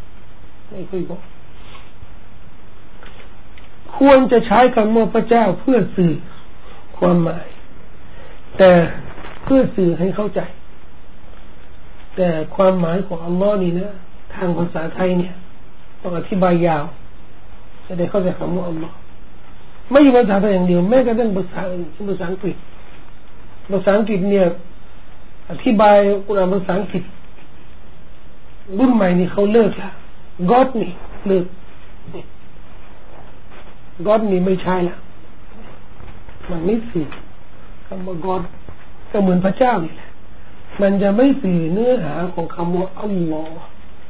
ควรจะใช้คำว่าพระเจ้าเพื่อสื่อความหมายแต่เพื่อสื่อให้เข้าใจแต่ความหมายของอัลลอฮ์นี่นะทางภาษาไทยเนี่ยต้องอธิบายยาวจะได้เข้าใจคำว่าอัลลอฮ์ไม่ใช่ภาษาไทยอย่างเดียวแม้กระทั่งภาษาอังกฤษเนี่ยอธิบายกุรอานภาษาอังกฤษรุ่นใหม่นี่เขาเลิกละ God นี่เลิก God นี่ไม่ใช่ละมันไม่สื่อคำว่า God ก็เหมือนพระเจ้านี่แหละมันจะไม่สื่อเนื้อหาของคำว่าอัลลอฮ์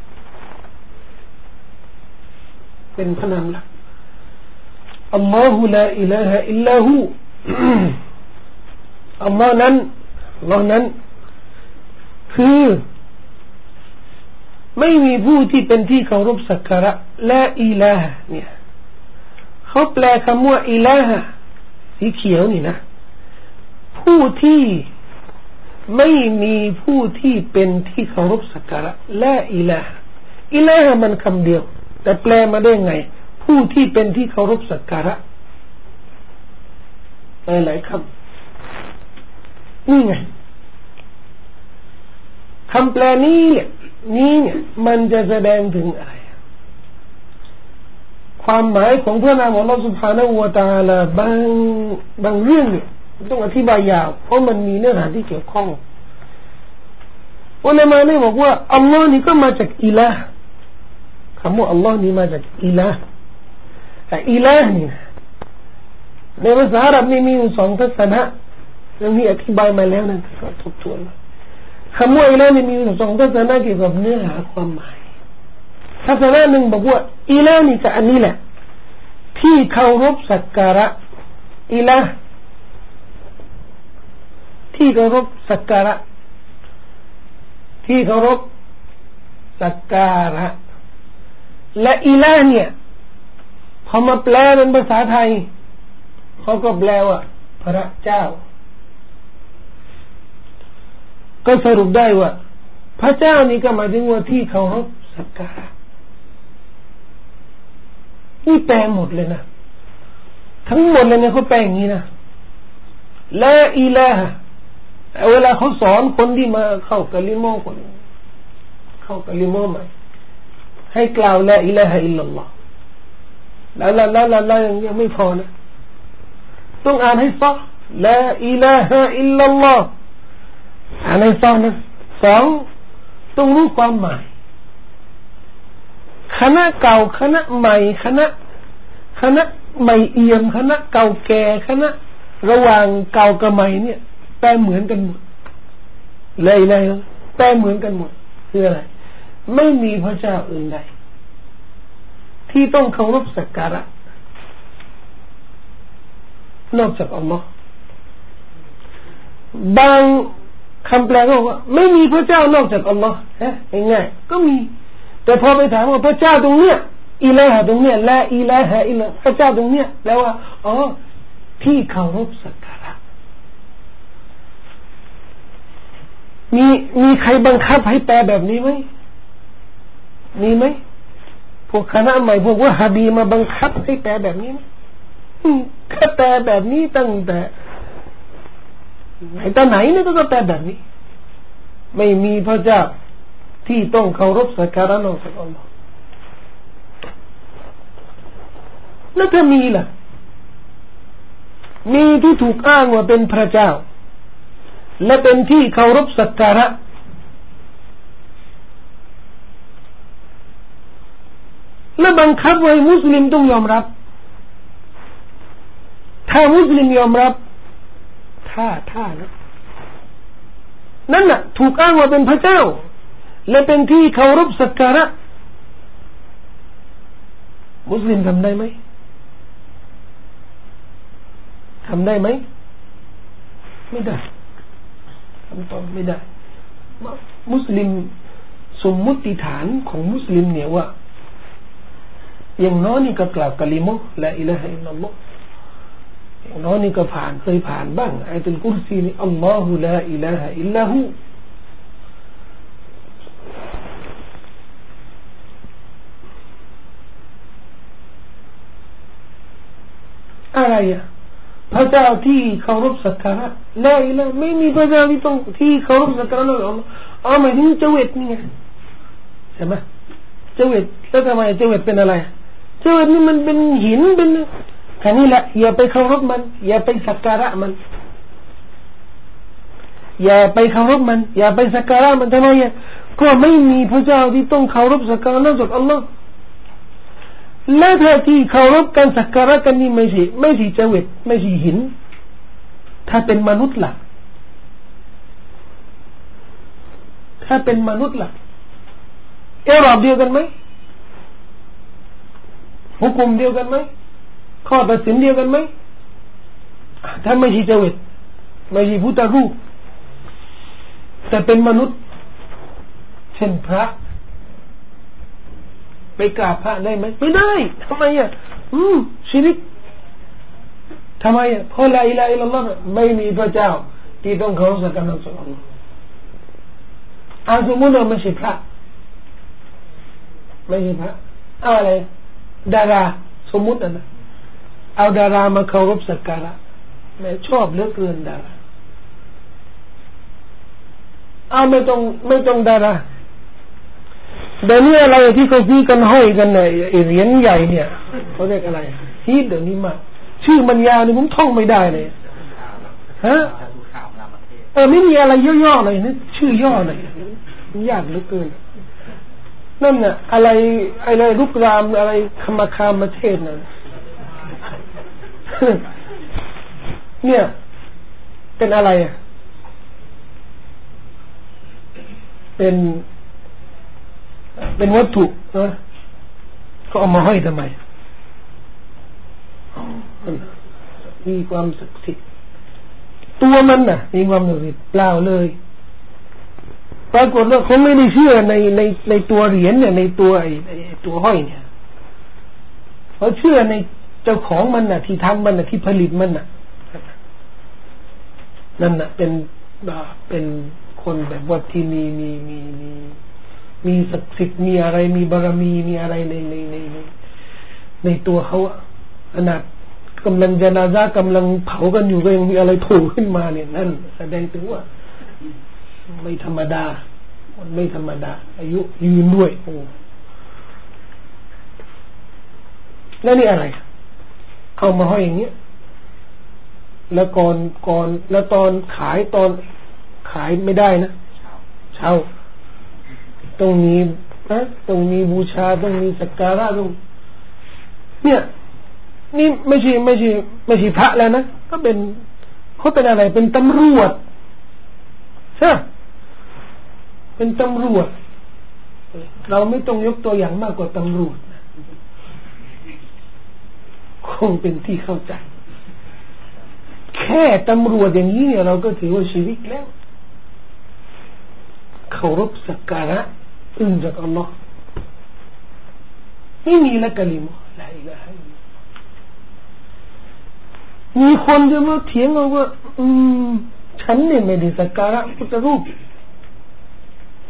เป็นพนามหลักอัลลอฮุลาอิลาฮะอิลลาฮูอัลลอฮ์นั้นคือไม่มีผู้ที่เป็นที่เคารพสักการะละอิลาฮ์เนี่ยเขาแปลคำว่าอิลาฮ์สีเขียวนี่นะผู้ที่ไม่มีผู้ที่เป็นที่เคารพสักการะละอิลาฮ์มันคำเดียวแต่แปลมาได้ไงผู้ที่เป็นที่เคารพสักการะหลายคำนี่ไงคำแปลนี้เนี่ยมันจะแสดงถึงอะไรความหมายของพระนามอัลลอฮฺ سبحانه และ تعالى บางเรื่องเนี่ยต้องอธิบายยาวเพราะมันมีเนื้อหาที่เกี่ยวข้องอุลามะเนี่ยบอกว่าอัลลอฮ์นี่ก็มาจากอิลาฮ์คำว่าอัลลอฮ์นี่มาจากอิลาฮ์แต่อิลาฮ์นี่ในภาษาอาหรับนี่มีอยู่สองทัศนะเรื่องนี้อธิบายมาแล้วนะก็ทบทวนคำว่าอิลาฮ์นี่มีอยู่สองทัศนะเกี่ยวกับเนื้อหาความหมายทัศนะหนึ่งบอกว่าอิลาฮ์นี่ก็อันนี้แหละที่เคารพสักการะอิลาฮ์ที่เคารพสักการะและอิลาฮ์เนี่ยพอมาแปลเป็นภาษาไทยเขาก็แปลว่าพระเจ้าก็สรุปได้ว่าพระเจ้านี่ก็หมายถึงว่าที่เคารพสักการะนี่แปลหมดเลยนะทั้งหมดเลยเนี่ยเขาแปลอย่างนี้นะลาอิลาฮะเวลาเขาสอนคนที่มาเข้ากะลิมอคนเข้ากะลิมอใหม่ให้กล่าวลาอิลาฮะอิลลัลลอฮ์แล้วยังไม่พอนะต้องอ่านให้ซะลาอิลาฮะอิลลัลลอฮ์อ่านให้ซะนะสองต้องรู้ความหมายคณะเก่าคณะใหม่คณะใหม่เอี่ยมคณะเก่าแก่คณะระหว่างเก่ากับใหม่เนี่ยแปลเหมือนกันหมดเลยแปลเหมือนกันหมดคืออะไรไม่มีพระเจ้าอื่นใดที่ต้องเคารพสักการะนอกจากอัลลอฮ์บางคำแปลก็บอกว่าไม่มีพระเจ้านอกจากอัลลอฮ์ง่ายๆก็มีแต่พอไปถามว่าพระเจ้าตรงเนี้ยอิลาฮะตรงเนี้ยละอิลาฮะอิลลัลลอฮ์พระเจ้าตรงเนี้ยแล้วว่าอ๋อที่เคารพสักการะมีใครบังคับให้แปลแบบนี้ไหมมีไหมพวกคณะใหม่พวกวะฮาบีมาบังคับให้แปลแบบนี้ไหมก็แปลแบบนี้ตั้งแต่ไหนเนี่ยก็แปลแบบนี้ไม่มีพระเจ้าที่ต้องเคารพสักการะนอกจากอัลลอฮ์แล้วถ้ามีล่ะมีที่ถูกอ้างว่าเป็นพระเจ้าและเป็นที่เคารพสักการะและบังคับไว้มุสลิมต้องยอมรับถ้ามุสลิมยอมรับถ้านะนั่นน่ะถูกอ้างว่าเป็นพระเจ้าและเป็นที่เคารพสักการะมุสลิมทำได้ไหมทำได้ไหมไม่ได้คำตอบไม่ได้มุสลิมสมมุติฐานของมุสลิมเนี่ยว่าอย่างน้อยนี่ก็กล่าวกะลิมะห์ลาอิลาฮะอิลลัลลอฮ์อย่างน้อยนี่ก็เคยผ่านบ้างอายัตุลกุรซีนี่อัลลอฮุลาอิลาฮะอิลลาฮูอะไรอ่ะพระเจ้าที่เคารพสักการะลาอิลาฮะไม่มีพระเจ้าที่ต้องที่เคารพสักการะนอกจากอัลลอฮ์หมายถึงเจวิตนี่ไงใช่ไหมเจวิตแล้วทำไมเจวิตเป็นอะไรเจวิตนี่มันเป็นหินเป็นแค่นี้แหละอย่าไปเคารพมันอย่าไปสักการะมันอย่าไปเคารพมันอย่าไปสักการะมันทำไมอ่ะก็ไม่มีพระเจ้าที่ต้องเคารพสักการะนอกจากอัลลอฮ์และถ้าที่เคารพกันสักการะกันนี่ไม่ใช่เจวิตไม่ใช่หินถ้าเป็นมนุษย์ล่ะถ้าเป็นมนุษย์ล่ะรอบเดียวกันไหมหุกุมเดียวกันไหมข้อตัดสินเดียวกันไหมถ้าไม่ใช่เจวิตไม่ใช่พุทธรูปแต่เป็นมนุษย์เช่นพระไปกราบพระได้ไหมไม่ได้ทำไมอ่ะชิริกทำไมอ่ะเพราะลาอิลาฮะอิลลัลลอฮ์ไม่มีพระเจ้าที่ต้องเคารพสักการะนอกจากอัลลอฮ์สมมุติว่าไม่ใช่พระไม่ใช่พระอะไรดาราสมมุตินะเอาดารามาเคารพสักการะแม่ชอบเหลือเกินดาราไม่ต้องดาราเดี๋ยวนี้อะไรที่เขาซื้อกันห้อยกันเนี่ยเหรียญใหญ่เนี่ยเขาเรียกอะไรฮีทเดี๋ยวนี้มากชื่อมันยาวนี่ผมท่องไม่ได้เลยฮะไม่มีอะไรย่อๆเลยนี่ชื่อย่อเลยยากเหลือเกินนั่นน่ะอะไรรูปรามอะไรคำคามเทศน่ะเนี่ยเป็นอะไรอ่ะเป็นวัตถุนะเขาเอามาห้อยทำไมมีความศักดิ์สิทธิ์ตัวมันน่ะมีความศักดิ์สิทธิ์เปล่าเลยปรากฏว่าเขาไม่ได้เชื่อในตัวเหรียญเนี่ยในตัวไอ้ตัวห้อยเนี่ยเขาเชื่อในเจ้าของมันน่ะที่ทำมันน่ะที่ผลิตมันน่ะนั่นน่ะเป็นคนแบบว่าที่มีศักดิ์สิทธิ์มีอะไรมีบารมีมีอะไรในตัวเขาขนาดกำลังญะนาซะห์กำลังเผากันอยู่ก็ยังมีอะไรโผล่ขึ้นมาเนี่ยนั่นแสดงถึงว่าไม่ธรรมดามันไม่ธรรมดาอายุยืนด้วยโอ้แล้วนี่อะไรเอามาห้อยอย่างเงี้ยแล้วก่อนแล้วตอนขายไม่ได้นะเช่าต้องมีบูชาต้องมีสักการะต้องเนี่ยนี่ไม่ใช่พระแล้วนะก็เขาเป็นอะไรเป็นตำรวจใช่เป็นตำรวจเราไม่ต้องยกตัวอย่างมากกว่าตำรวจคงเป็นที่เข้าใจแค่ตำรวจอย่างนี้เนี่ยเราก็ถือว่าชีวิตแล้วเคารพสักการะอื่นจากอัลลอฮ์ไม่มีละกะลิมะห์ลาอิลาฮะอิลลัลลอฮ์มีคนจะมาเถียงเราว่าฉันเนี่ยไม่ได้สักการะพุทธรูป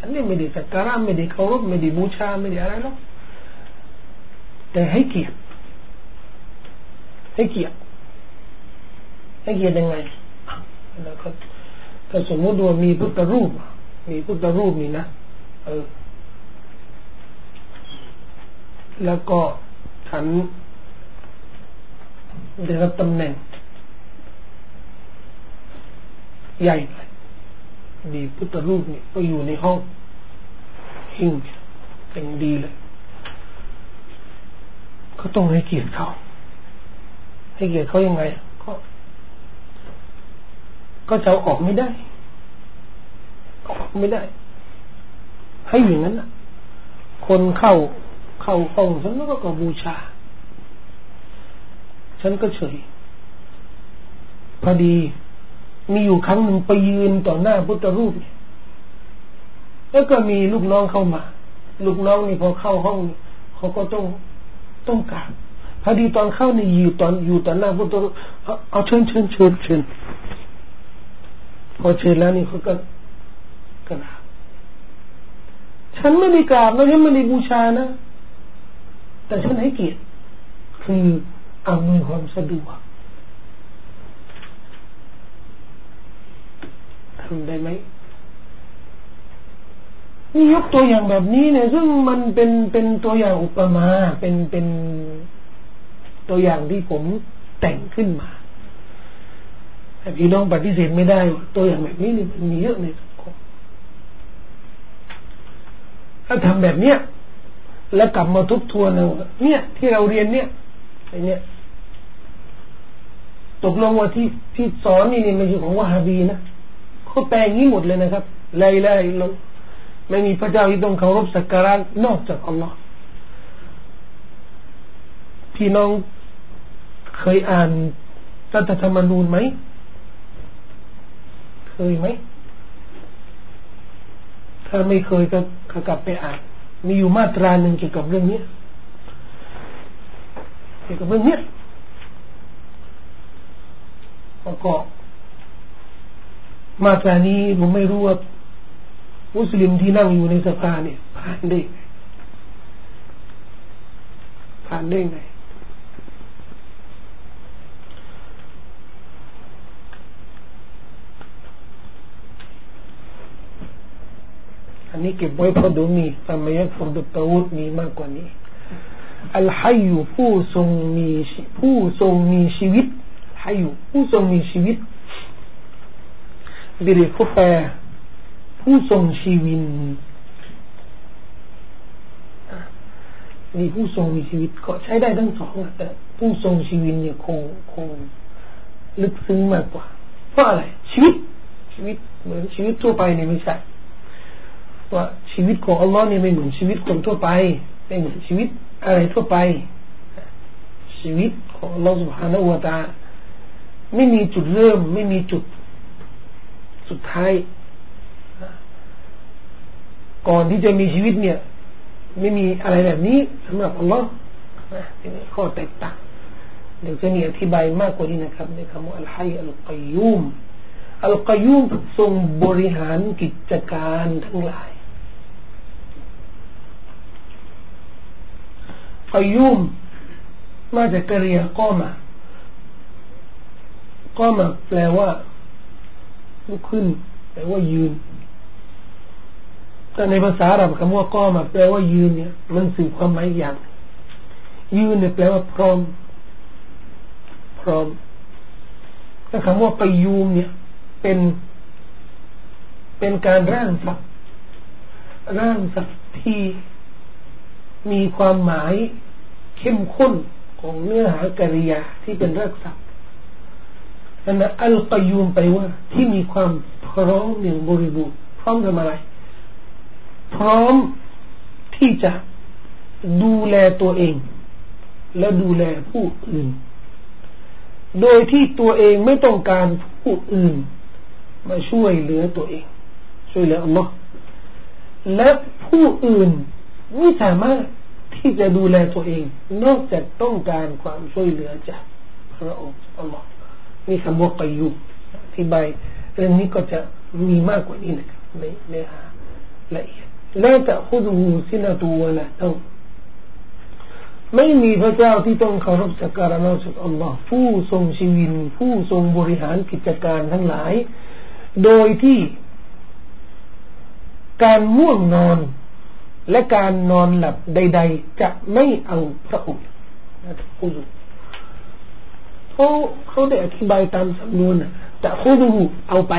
ฉันเนี่ยไม่ได้สักการะไม่ได้เคารพไม่ได้บูชาไม่ได้อะไรหรอกแต่ให้เกียรติยังไงแล้วก็ถ้าสมมติว่ามีพุทธรูปนี่นะแล้วก็ฉันได้รับตำแหน่งใหญ่มีพุทธรูปนี่ก็อยู่ในห้องหิ้งเป็นดีเลยก็ต้องให้เกียรติเขายังไงก็จะออกไม่ได้ให้อย่างนั้นนะคนเข้าห้องฉันแล้วก็บูชาฉันก็เฉยพอดีมีอยู่ครั้งหนึ่งไปยืนต่อหน้าพุทธรูปแล้วก็มีลูกน้องเข้ามาลูกน้องนี่พอเข้าห้องเขาก็ต้องกราบพอดีตอนเข้านี่อยู่ต่อหน้าพุทธรูปเอาเชิญพอเชิญแล้วนี่เขาก็กราบฉันไม่ได้กราบนะฉันไม่ได้บูชานะแต่ฉันให้เกียรติคืออำนวยความสะดวกทำได้ไหมนี่ยกตัวอย่างแบบนี้เนี่ยซึ่งมันเป็นตัวอย่างอุปมาเป็นตัวอย่างที่ผมแต่งขึ้นมาแต่พี่น้องปฏิเสธไม่ได้ตัวอย่างแบบนี้นี่มันมีเยอะในสังคมถ้าทำแบบเนี้ยแล้วกลับมาทบทวนเนี่ยที่เราเรียนเนี่ยไอ้เนี่ยตกลงว่าที่สอนนี่ไม่ใช่ของวะฮาบีนะเขาแปลงนี้หมดเลยนะครับละอิลาฮะอิลลัลลอฮ์ไม่มีพระเจ้าที่ต้องเคารพสักการะนอกจากอัลลอฮ์พี่น้องเคยอ่านรัฐธรรมนูญไหมเคยไหมถ้าไม่เคยก็กลับไปอ่านมีอยู่มาตราหนึ่งเกี่ยวกับเรื่องนี้แล้วก็มาตรานี้ผมไม่รู้ว่ามุสลิมที่นั่งอยู่ในสภาเนี่ยผ่านได้ไงอันนี้เก็บไว้เพราะดูมีทำไมยักษ์ฟดุตะวุฒมีมากกว่านี้อัลฮัยยูผู้ทรงมีชีวิตฮัยยูผู้ทรงมีชีวิตบิริคุแปลผู้ทรงชีวิตนี่ผู้ทรงมีชีวิตก็ใช้ได้ทั้งสองแต่ผู้ทรงชีวิตเนี่ยคงลึกซึ้งมากกว่าเพราะอะไรชีวิตเหมือนชีวิตทั่วไปเนี่ยไม่ใช่ว่าชีวิตของอัลลอฮ์เนี่ยไม่เหมือนชีวิตคนทั่วไปไม่เหมือนชีวิตอะไรทั่วไปชีวิตของอัลลอฮ์ سبحانه และ تعالى ไม่มีจุดเริ่มไม่มีจุดสุดท้ายก่อนที่จะมีชีวิตเนี่ยไม่มีอะไรแบบนี้สำหรับอัลลอฮ์นี่ข้อแตกต่างเดี๋ยวจะมีอธิบายมากกว่านี้นะครับในคำว่าอัลฮัยอัลกัยยูมทรงบริหารกิจการทั้งหลายกัยยูมมาจากกะริยาก้อมาแปลว่าลุกขึ้นแปลว่ายืนแต่ในภาษาอาหรับคำว่าก้อมาแปลว่ายืนเนี่ยมันสื่อความหมายอย่างยืนเนี่ยแปลว่าพร้อมแต่คำว่ากัยยูมเนี่ยเป็นการร่างศัพท์ที่มีความหมายเข้มข้นของเนื้อหากริยาที่เป็นรากศัพท์นั่นอัลกัยยูมไปว่าที่มีความพร้อมอย่างบริบูรณ์พร้อมทำอะไรพร้อมที่จะดูแลตัวเองและดูแลผู้อื่นโดยที่ตัวเองไม่ต้องการผู้อื่นมาช่วยเหลือตัวเองช่วยเหลืออัลลอฮ์และผู้อื่นไม่สามารถที่จะดูแลตัวเองนอกจากต้องการความช่วยเหลือจากพระองค์อัลลอฮ์นี่คำว่ากัยยูมอธิบายเรื่องนี้ก็จะมีมากกว่านี้นะครับในละเอียดละตะคุดุซินะตุวะละนัมไม่มีพระเจ้าที่ต้องเคารพสักการะนอกจากอัลลอฮ์ผู้ทรงชีวิตผู้ทรงบริหารกิจการทั้งหลายโดยที่การง่วงนอนและการนอนหลับใดๆจะไม่เอาพระองค์เขาได้อธิบายตามสำนวนจะคุดูเอาไป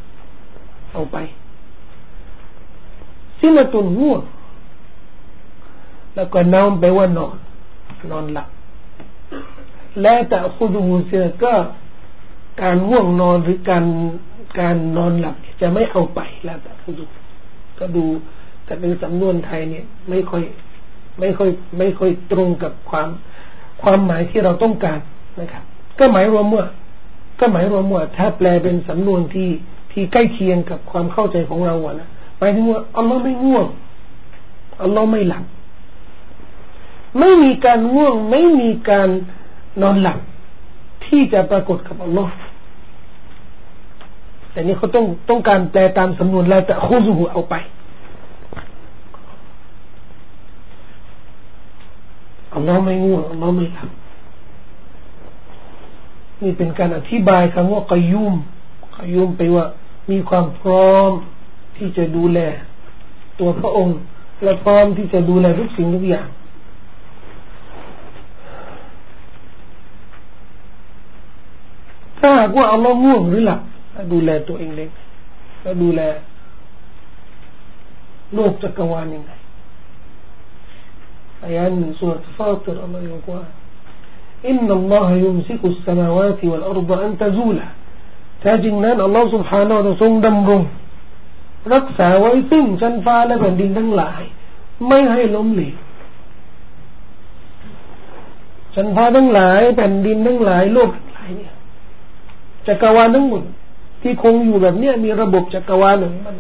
ซินะตุนง่วงแล้วก็นอนไปว่านอนหลับและจะคุดูเสียก็การง่วงนอนหรือการนอนหลับจะไม่เอาไปแล้วแต่คุดูก็ดูแต่เป็นสำนวนไทยเนี่ยไม่ค่อยตรงกับความหมายที่เราต้องการนะครับก็หมายรวมว่าถ้าแปลเป็นสำนวนที่ใกล้เคียงกับความเข้าใจของเรานะหมายถึงว่าอัลลอฮ์ไม่ง่วงอัลลอฮ์ไม่หลับไม่มีการง่วงไม่มีการนอนหลับที่จะปรากฏกับอัลลอฮ์แต่นี่เขาต้องการแปลตามสำนวนแล้วแต่คุซุเอาไปอัลลอฮ์ไม่ง่วงอัลลอฮ์ไม่หลับนี่เป็นการอธิบายคำว่ากัยยุมไปว่ามีความพร้อมที่จะดูแลตัวพระองค์และพร้อมที่จะดูแลทุกสิ่งทุกอย่างถ้าหากว่าอัลลอฮ์ง่วงหรือหลับดูแลตัวเองได้แล้วดูแลโลกจักรวาลยังไงอายะห์ในซูเราะห์ฟาติรอัลลอฮ์บอกว่าอินนัลลอฮะยุมซิกุสสมาวาติวัลอัรฎะอันตะซูละแท้จริงนั้นอัลลอฮ์ سبحانه และ تعالى ทรงดำรงรักษาไว้ซึ่งชั้นฟ้าและแผ่นดินทั้งหลายไม่ให้ล้มเหลวชั้นฟ้าทั้งหลายแผ่นดินทั้งหลายโลกทั้งหลายเนี่ยจักรวาลทั้งหมดที่คงอยู่แบบเนี้ยมีระบบจักรวาลหนึ่งมัน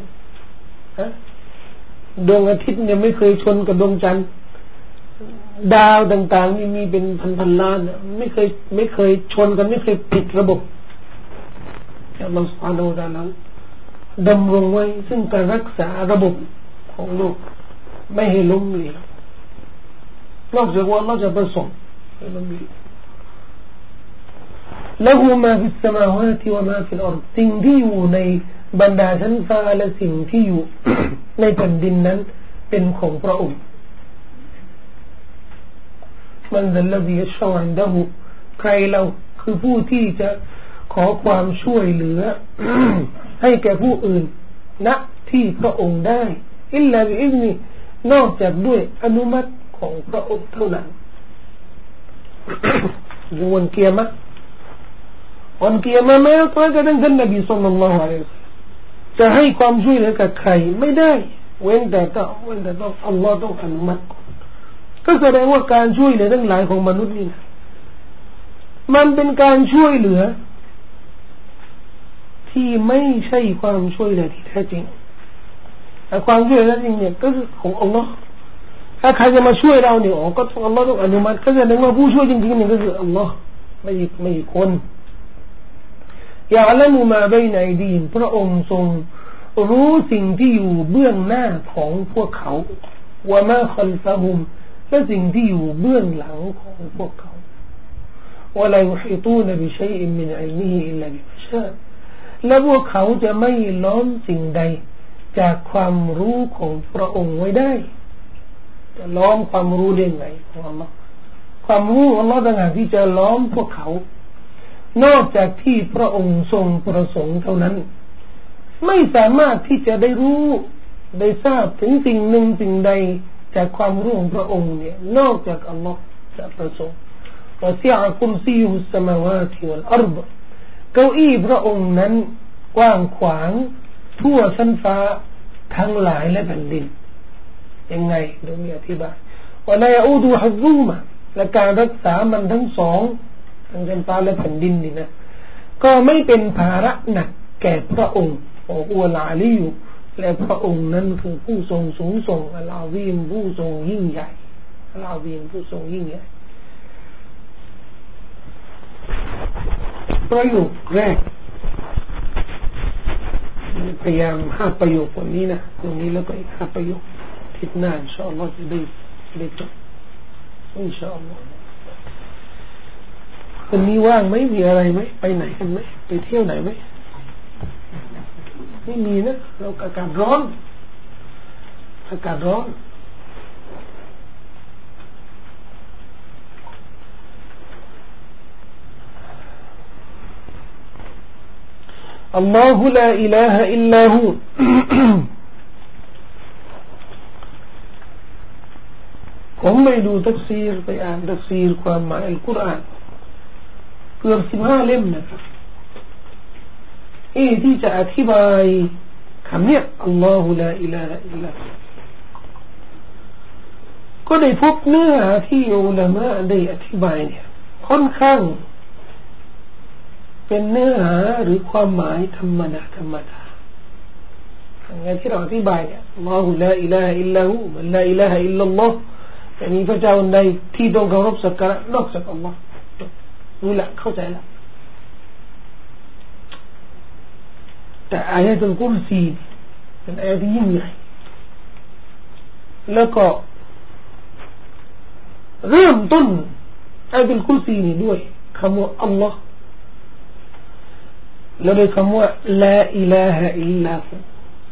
ดวงอาทิตย์เนี่ยไม่เคยชนกับดวงจันทร์ดาวต่างๆนี่มีเป็นพันล้านไม่เคยชนกันไม่เคยผิดระบบอัลลอฮฺ سبحانه และ تعالى ดำรงไว้ซึ่งการรักษาระบบของโลกไม่ให้ล้มเหลวนอกจากว่าอัลลอฮฺจะประสงค์ให้ล้มเหลวละหูมาฟิสสมาวาติวะมาฟิลอัรฎสิ่งที่อยู่ในบรรดาชั้นฟ้าและสิ่งที่อยู่ ในแผ่นดินนั้นเป็นของพระองค์มันซัลลัซียัชฟะอ์ อินดะฮูใครเราคือผู้ที่จะขอความช่วยเหลือ ให้แก่ผู้อื่นณที่พระองค์ได้อิลลาบิอิซนินอกจากด้วยอนุมัติของพระองค์เท่านั้น อยู่วันกิยามะห์วันกิยามะห์แม้ว่าจะเป็นท่านนบีศ็อลลัลลอฮุอะลัยฮิวะซัลลัมจะให้ความช่วยเหลือกับใครไม่ได้เว้นแต่ต้องอัลลอฮ์ต้องอนุมัติก็แสดงว่าการช่วยเหลือทั้งหลายของมนุษย์นี่นะมันเป็นการช่วยเหลือที่ไม่ใช่ความช่วยเหลือที่แท้จริงแต่ความช่วยเหลือจริงเนี่ยก็คือของอัลลอฮ์ถ้าใครจะมาช่วยเราเนี่ยก็ต้องอัลลอฮ์ต้องอนุมัติก็แสดงว่าผู้ช่วยจริงๆเนี่ยก็คืออัลลอฮ์ไม่คนยะละมุมาบัยนะอัยดีฮิมพระองค์ทรงรู้สิ่งที่อยู่เบื้องหน้าของพวกเขาวะมาคัลฟะฮุมและสิ่งที่อยู่เบื้องหลังของพวกเขาวะลายุฮิตูนบิชัยอินมินอิลมิฮิอิลลาบิมาชาและพวกเขาจะไม่ล้อมสิ่งใดจากความรู้ของพระองค์ไว้ได้จะล้อมความรู้ได้ไงของอัลลอฮ์ความรู้ของอัลลอฮ์ต่างหากที่จะล้อมพวกเขานอกจากที่พระองค์ทรงประสงค์เท่านั้นไม่สามารถที่จะได้รู้ได้ทราบถึงสิ่งหนึ่งสิ่งใดจากความรู้ของพระองค์เนี่ยนอกจากอัลลอฮ์จะประสงค์วะซิอะกุรซียุสสมาวาติวัลอัรฎเก้าอี้พระองค์นั้นกว้างขวางทั่วชั้นฟ้าทั้งหลายและแผ่นดินยังไงโดยมีอธิบายวะลาอูดูฮิฟซุมะและการรักษามันทั้งสองทั้งชั้นฟ้าและแผ่นดินนี่นะก็ไม่เป็นภาระหนักแก่พระองค์อัลลอฮฺอาลียุและพระองค์นั้นคือผู้ทรงสูงส่งอัลอาซีมผู้ทรงยิ่งใหญ่อัลอาซีมผู้ทรงยิ่งใหญ่ประโยคแรกในพยายาม5ประโยควันนี้นะตรงนี้แล้วก็อีก5ประโยคทิศหน้าอินชาอัลลอฮ์จะได้จบอินชาอัลลอฮ์วันนี้ว่างไหมมีอะไรไหมไปไหนกันไหมไปเที่ยวไหนไหมไม่มีนะเราอากาศร้อนอากาศร้อนอัลลอฮุลาอิลาฮะอิลลาฮูผมไปดูตัฟซีรไปอ่านตัฟซีรความหมายอัลกุรอานเกือบ15เล่มนะครับที่จะอธิบายคำเนี้ยอัลลอฮุลาอิลาฮะอิลลาฮูก็ได้พบเนื้อหาที่อุลามะได้อธิบายเนี่ยค่อนข้างเป็นเนื้อหาหรือความหมายธรรมดาอย่างที่เราอธิบายเนี่ยอัลลอฮุลาอิลาฮะอิลลาฮูมันลาอิลาฮะอิลลัลลอฮ์แต่มีพระเจ้าใดที่ต้องเคารพสักการะนอกจากอัลลอฮ์รู้ละเข้าใจละแต่อายะตุลกุรซีเป็นอายะที่ยิ่งใหญ่แล้วก็เริ่มต้นอายะตุลกุรซีนี่ด้วยคำว่าอัลลอฮ์แล้วด้วยคำว่าลาอิลาฮะอิลลาฮู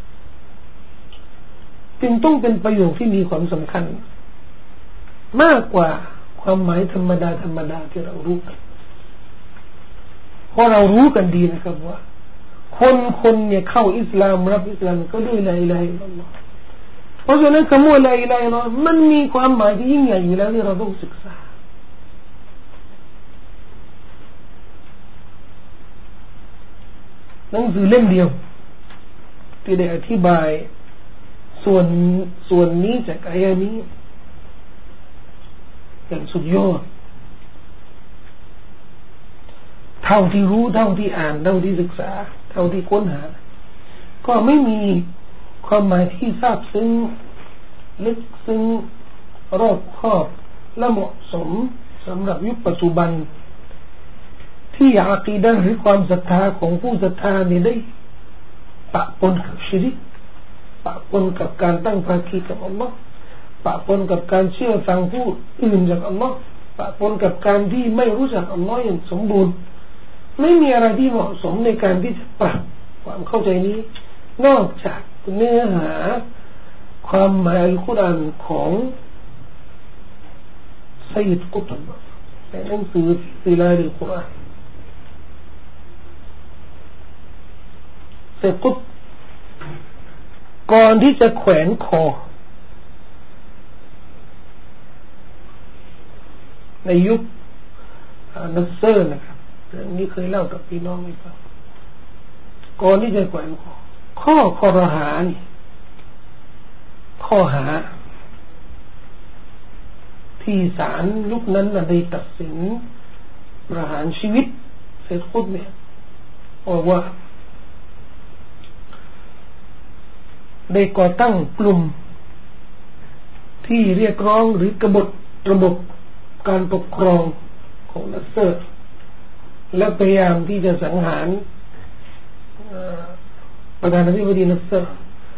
จึงต้องเป็นประโยคที่มีความสำคัญมากกว่าความหมายธรรมดาที่เรารู้กันเพราะเรารู้กันดีนะครับว่าคนเนี่ยเข้าอิสลามรับอิสลามก็ด้วยลาอิลาฮะอิลลัลลอฮ์เพราะฉะนั้นคำว่าลาอิลาฮะอิลลัลลอฮ์มันมีความหมายที่ยิ่งใหญ่อยู่แล้วที่เราต้องศึกษาหนังสือเล่มเดียวที่ได้อธิบายส่วนนี้จากอายะนี้อย่างสุดยอดเท่าที่รู้เท่าที่อ่านเท่าที่ศึกษาเท่าที่ค้นหาก็ไม่มีความหมายที่ซาบซึ้งลึกซึ้งรอบคอบและเหมาะสมสำหรับยุคปัจจุบันที่อากีดะห์หรือความศรัทธาของผู้ศรัทธาเนี่ยได้ปะปนกับชิริกปะปนกับการตั้งภาคีกับอัลลอฮ์ปะปนกับการเชื่อฟังผู้อื่นจากอัลลอฮ์ปะปนกับการที่ไม่รู้จักอัลลอฮ์อย่างสมบูรณ์ไม่มีอะไรที่เหมาะสมในการที่จะปรับความเข้าใจนี้นอกจากเนื้อหาความหมายอัลกุรอานของซัยยิดกุตบในหนังสือซิลาลิลกุรอานซัยยิดกุตบก่อนที่จะแขวนคอในยุคนัสเซอร์นะครับเรื่องนี้เคยเล่ากับพี่น้องให้ฟังก่อนที่จะแขวนคอข้อคอรหานี่ข้อหาที่ศาลยุคนั้นได้ตัดสินประหารชีวิตซัยยิดกุตบเนี่ยบอกว่าได้ก่อตั้งกลุ่มที่เรียกร้องหรือกบฏระบบการปกครองของนัสเซอร์และพยายามที่จะสังหารประธานาธิบดีนัสเซอร์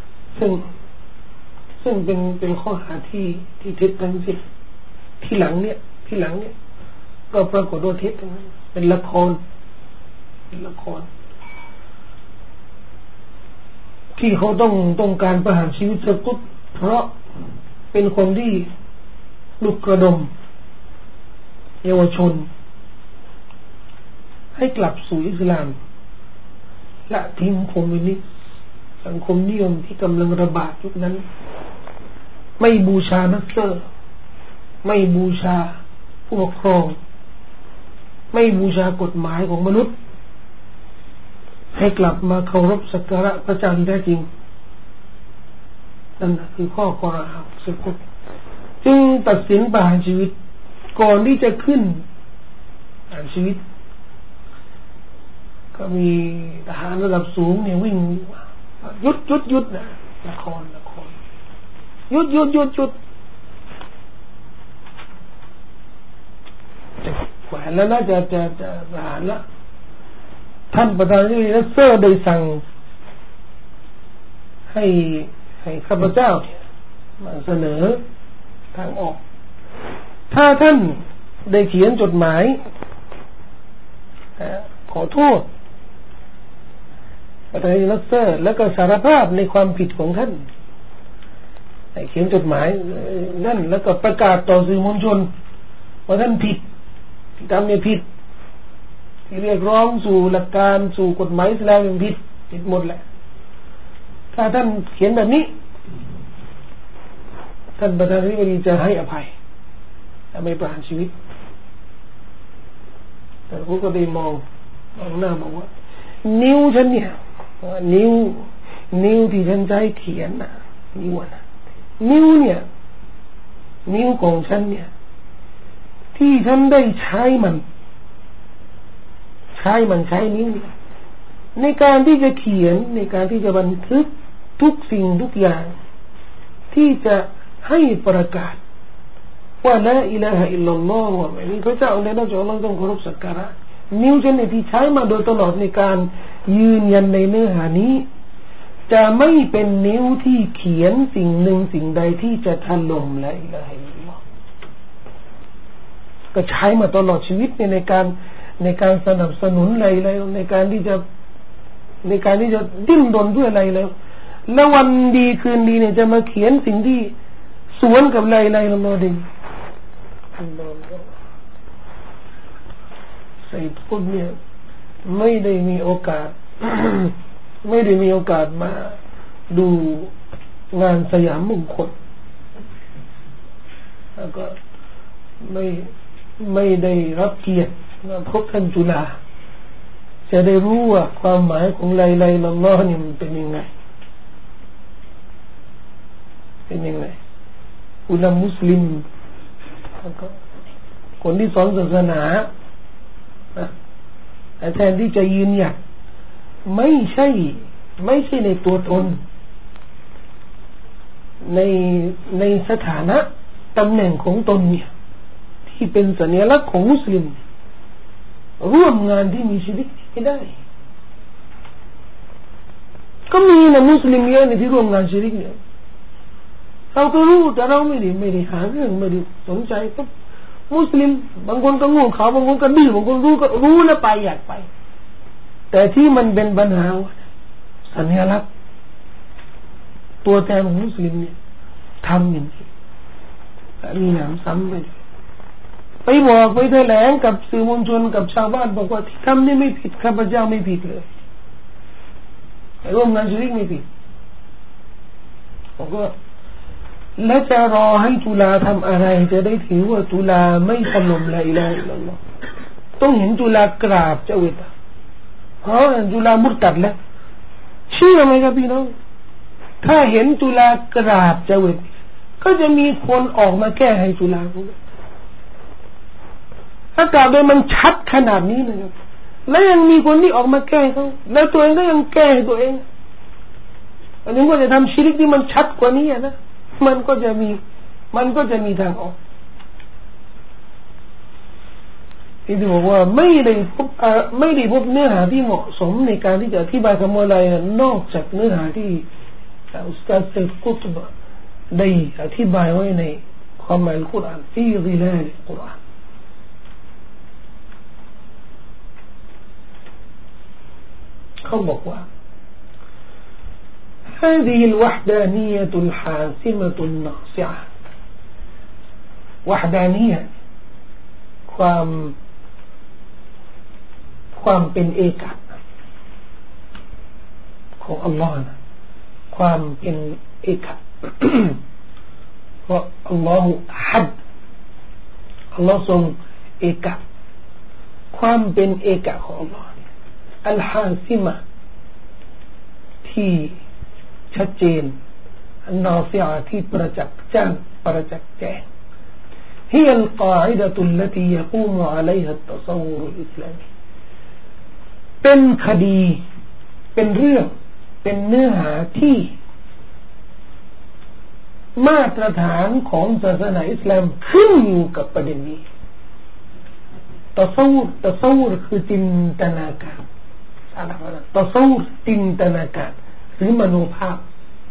ซึ่งเป็นข้อหาที่เท็จทั้งสิ้นที่หลังเนี่ยก็ปรากฏว่าเท็จทั้งนั้นเป็นละครที่เขาต้องการประหารชีวิตซัยยิดกุตบเพราะเป็นคนที่ปลุกระดมเยาวชนให้กลับสู่อิสลามละทิ้งคอมมิวนิสต์สังคมนิยมที่กำลังระบาดยุคนั้นไม่บูชานัสเซอร์ไม่บูชาผู้ปกครองไม่บูชากฎหมายของมนุษย์ให้กลับมาเคารพสักการะพระเจ้าที่แท้จริงนั่นคือข้อคอรหาของซัยยิดกุตบจึงตัดสินประหารชีวิตก่อนที่จะขึ้นประหารชีวิตก็มีทหารระดับสูงเนี่ยวิ่งหยุดนะละครหยุดจะแขวนแล้วนะจะประหารละท่านประธานาธิบดีนัสเซอร์ได้สั่งให้ข้าพเจ้ามาเสนอทางออกถ้าท่านได้เขียนจดหมายขอโทษประธานาธิบดีแล้วก็สารภาพในความผิดของท่านเขียนจดหมายนั่นแล้วก็ประกาศต่อสื่อมวลชนว่าท่านผิดที่ทำเนี่ยผิดที่เรียกร้องสู่หลักการสู่กฎหมายอิสลามเป็นผิดหมดแหละถ้าท่านเขียนแบบนี้ท่านประธานาธิบดีจะให้อภัยจะไม่ประหารชีวิตแต่ผมก็ได้มองหน้าบอกว่านิ้วฉันเนี่ยนิ้วที่ฉันใช้เขียนนะนิ้วเนี่ยนิ้วของฉันเนี่ยที่ฉันได้ใช้นิ้วเนี่ยในการที่จะเขียนในการที่จะบันทึกทุกสิ่งทุกอย่างที่จะให้ประกาศว่าละอิลาฮะอิลลัลลอฮ์ว่าไม่มีพระเจ้าองค์ใดนอกจากอัลเลาะห์ต้องเคารพสักการะนิ้วฉันเนี่ยที่ใช้มาโดยตลอดในการยืนยันในเนื้อหานี้จะไม่เป็นนิ้วที่เขียนสิ่งหนึ่งสิ่งใดที่จะถล่มละอิลาฮะอิลลัลลอฮ์ก็ใช้มาตลอดชีวิตในการสนับสนุนอะไรในการที่จะดิ้นรนด้วยอะไรแล้ววันดีคืนดีเนี่ยจะมาเขียนสิ่งที่สวนกับละอิลาฮะอิลลัลลอฮ์ดิไซด์กุฏบเนี่ยไม่ได้มีโอกาส มาดูงานสยามมงคลแล้วก็ไม่ได้รับเกียรติมาพบท่านจุฬาจะได้รู้ว่าความหมายของละอิลาฮะอิลลัลลอฮ์นี่มันเป็นยังไงอุลามะมุสลิมแล้วก็คนที่สอนศาสนาแทนที่จะยืนหยัดไม่ใช่ในตัวตนในสถานะตำแหน่งของตนเนี่ยที่เป็นสัญลักษณ์ของมุสลิมร่วมงานที่มีชีวิตไม่ได้ก็มีนะมุสลิมเยอะในที่ร่วมงานชีวิตเนี่ยเราก็รู้แต่เราไม่ได้หาเรื่องไม่ได้สนใจก็มุสลิมบางคนก็โง่เขาบางคนก็ดื้อบางคนรู้แล้วไปอยากไปแต่ที่มันเป็นปัญหาสัญลักษณ์ตัวแทนของมุสลิมเนี่ยทำอย่างนี้มีหนามซ้ำไปบอกไปแถลงกับสื่อมวลชนกับชาวบ้านบอกว่าที่ทำนี่ไม่ผิดข้าพเจ้าไม่ผิดเลยร่วมงานชีริกไม่ผิดผมก็และจะรอให้จุฬาทำอะไรจะได้ถือว่าจุฬาไม่ถล่มละอิลาฮะอิลลัลลอฮ์ต้องเห็นจุฬากราบเจ้าเวทเพราะจุฬามุรตัดแล้วเชื่อไหมครับพี่น้องถ้าเห็นจุฬากราบเจ้าเวทก็จะมีคนออกมาแก้ให้จุฬาถ้ากราบโดยมันชัดขนาดนี้นะครับแล้วยังมีคนที่ออกมาแก้เขาแล้วตัวเองก็ยังแก้ให้ตัวเองอันนี้ก็จะทำชิริกที่มันชัดกว่านี้นะมันก็จะมีทางออกที่บอกว่าไม่ได้พบเนื้อหาที่เหมาะสมในการที่จะอธิบายคำว่าอะไรนอกจากเนื้อหาที่อุสตาดไซด์กุตบะได้อธิบายไว้ในความหมายกุรอานฟีซิลาลกุรอานเขาบอกว่าهذه الوحدانية الحاسمة الناصعة وحدانية ความเป็นเอกะของอัลลอฮ์นะความเป็นเอกะเพราะอัลลอฮ์ฮัดอัลลอฮ์ทรงเอกะความเป็นเอกะของอัลลอฮ์อัลฮาซิมะที่ชัดเจนนอซิอะที่ประจักษ์แจ้งهي القاعدة التي يقوم عليها التصور الإسلامي เป็นคดีเป็นเรื่องเป็นเนื้อหาที่มาตรฐานของศาสนาอิสลามขึ้นอยู่กับประเด็นนี้ตัสวุรคือจินตนาการตัสวุรจินตนาการหรือมโนภาพ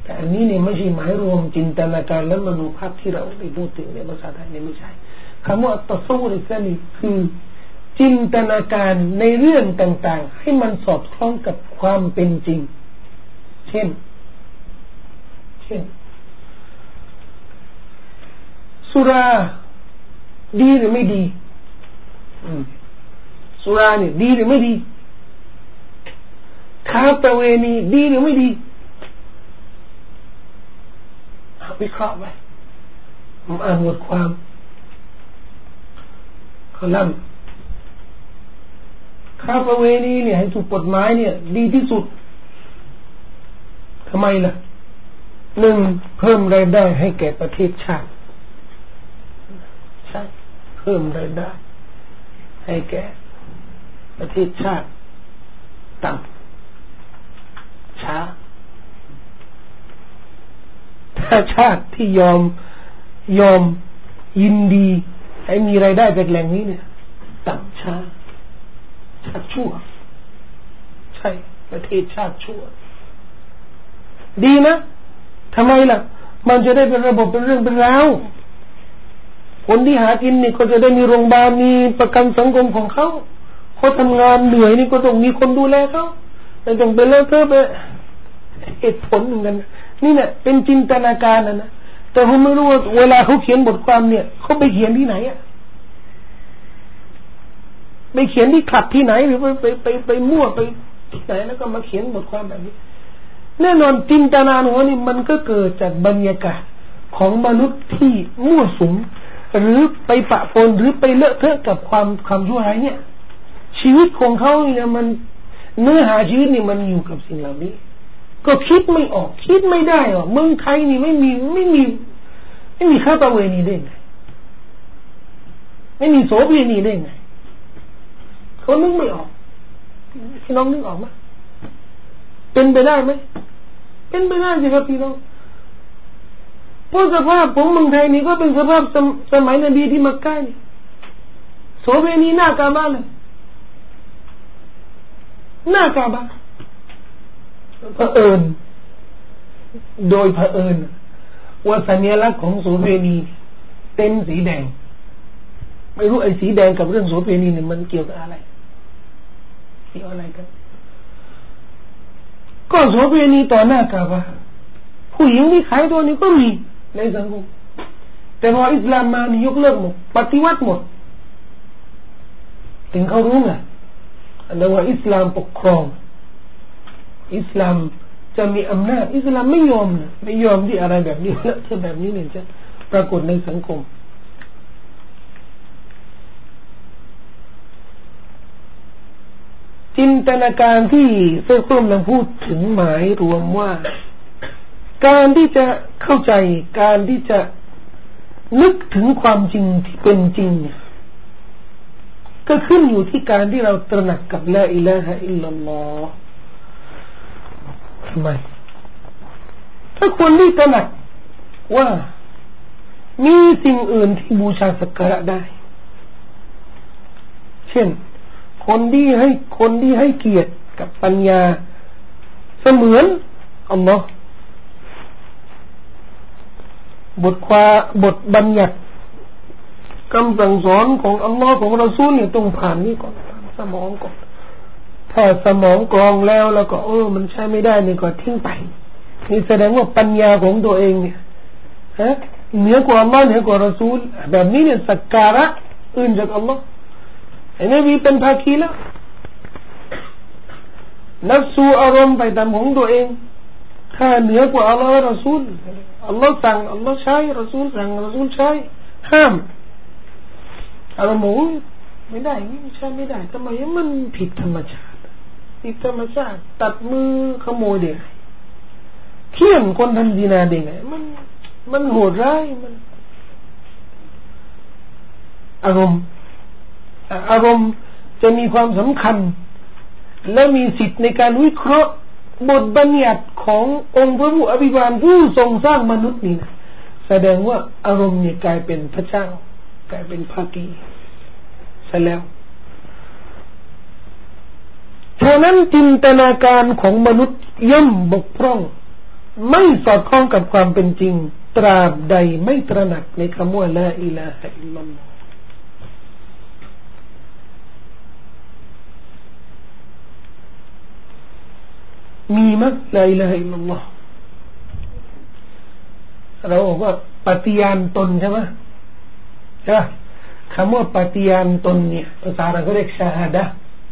แต่อันนี้เนี่ยไม่ใช่หมายรวมจินตนาการและมโนภาพที่เราได้พูดถึงในภาษาไทยเนี่ยไม่ใช่คำว่าตัสวุรอิสลามีคือจินตนาการในเรื่องต่างๆให้มันสอดคล้องกับความเป็นจริงเช่นสุราดีหรือไม่ดีสุราเนี่ยดีหรือไม่ดีค้าประเวณีดีหรือไม่ดีวิเคราะห์ไปผมอ่านบทความคอลัมน์ค้าประเวณีเนี่ยให้ถูกกฎหมายเนี่ยดีที่สุดทำไมล่ะหนึ่งเพิ่มรายได้ให้แก่ประเทศชาติใช่เพิ่มรายได้ให้แก่ประเทศชาติต่ำช้าถ้าชาติที่ยอมยินดีให้มีรายได้จากแหล่งนี้เนี่ยต่ำช้าชาติชั่วใช่ประเทศชาติชั่วดีนะทำไมล่ะมันจะได้เป็นระบบเป็นเรื่องเป็นราวคนที่หากินนี่ก็จะได้มีโรงพยาบาลมีประกันสังคมของเขาทำงานเหนื่อยนี่ก็ต้องมีคนดูแลเขาไม่ต้องเป็นเรื่องเพิ่มเลยเหตุผลเหมือนกันนี่เนี่ยเป็นจินตนาการนะแต่ผมไม่รู้ว่าเวลาเขาเขียนบทความเนี่ยเขาไปเขียนที่ไหนอะไปเขียนที่คลับที่ไหนหรือไปมั่วไปที่ไหนแล้วก็มาเขียนบทความแบบนี้แน่นอนจินตนาการนี่มันก็เกิดจากบรรยากาศของมนุษย์ที่มั่วสุมหรือไปปะปนหรือไปเลอะเทอะกับความชั่วร้ายเนี่ยชีวิตของเขาเนี่ยมันเนื้อหาชีวิตนี่มันอยู่กับสิ่งเหล่านี้ก็คิดไม่ออกคิดไม่ได้หรอกเมืองไทยนี่ไม่มีค้าประเวณีได้ไงไม่มีโสเภณีได้ไงเขานึกไม่ออกพี่น้องนึกออกไหมเป็นไปได้ไหมเป็นไปได้สิครับพี่น้องเพราะสภาพของเมืองไทยนี่ก็เป็นสภาพสมัยนบีที่มักกะนี่โสเภณีหน้ากาบะเลยหน้ากาบะเผอิญโดยเผอิญว่าสัญลักษณ์ของโสเภณีเต็นสีแดงไม่รู้ไอ้สีแดงกับเรื่องโสเภณีเนี่ยมันเกี่ยวกับอะไรเกี่ยวอะไรกันก็โสเภณีต่อหน้ากาบะผู้หญิงที่ขายตัวนี้ก็มีในสังคมแต่พออิสลามมานี่ยกเลิกหมดปฏิวัติหมดถึงเขารู้ไงแต่ว่าอิสลามปกครองอิสลามจะมีอำนาจอิสลามไม่ยอมที่อะไรแบบนี้แล้วถ้าแบบนี้เนี่ยจะปรากฏในสังคมจินตนาการที่เจ้าคุณกำลังพูดถึงหมายรวมว่าการที่จะเข้าใจการที่จะนึกถึงความจริงที่เป็นจริงก็ขึ้นอยู่ที่การที่เราตระหนักกับลาอิลาฮะอิลลัลลอฮ์ทำไมถ้าคนที่ตระหนักว่ามีสิ่งอื่นที่บูชาสักการะได้เช่นคนที่ให้เกียรติกับปัญญาเสมือนอัลลอฮ์บทบัญญัติคำสั่งสอนของอัลลอฮ์ของรอซูลเนี่ยต้องผ่านนี่ก่อนสมองก่อนถ้าสมองกรองแล้วก็มันใช้ไม่ได้นี่ก็ทิ้งไปนี่แสดงว่าปัญญาของตัวเองเนี่ยเหนือกว่าอัลลอฮ์เหนือกว่ารอซูลแบบนี้เนี่ยสักการะอื่นจากอัลลอฮ์ไอ้นบีเป็นภาคีแล้วนับสู่อารมณ์ไปตามของตัวเองถ้าเหนือกว่าอัลลอฮ์รอซูลอัลลอฮ์สั่งอัลลอฮ์ใช้รอซูลสั่งรอซูลใช้ห้ามอารมณ์ไม่ได้ใช่ไม่ได้ทำไมมันผิดธรรมชาติตัดมือขโมยเด็กเขี่ยนคนทำซินาเด็กมันโหดร้ายมันอารมณ์จะมีความสำคัญและมีสิทธิ์ในการวิเคราะห์บทบัญญัติขององค์พระผู้อภิบาลผู้ทรงสร้างมนุษย์นี่นะแสดงว่าอารมณ์เนี่ยกลายเป็นพระเจ้ากลายเป็นภาคีซะแล้วฉะนั้นจินตนาการของมนุษย์ย่อมบกพร่องไม่สอดคล้องกับความเป็นจริงตราบใดไม่ตระหนักในคำว่าลาอิลาฮะอิลลัลลอฮ์มีมั้ยลาอิลาฮะอิลลัลลอฮ์เราบอกว่าปฏิญาณตนใช่ไหมใช่คำว่าปฏิญาณตนเนี่ยภาษาเราก็เรียกชาฮาดะ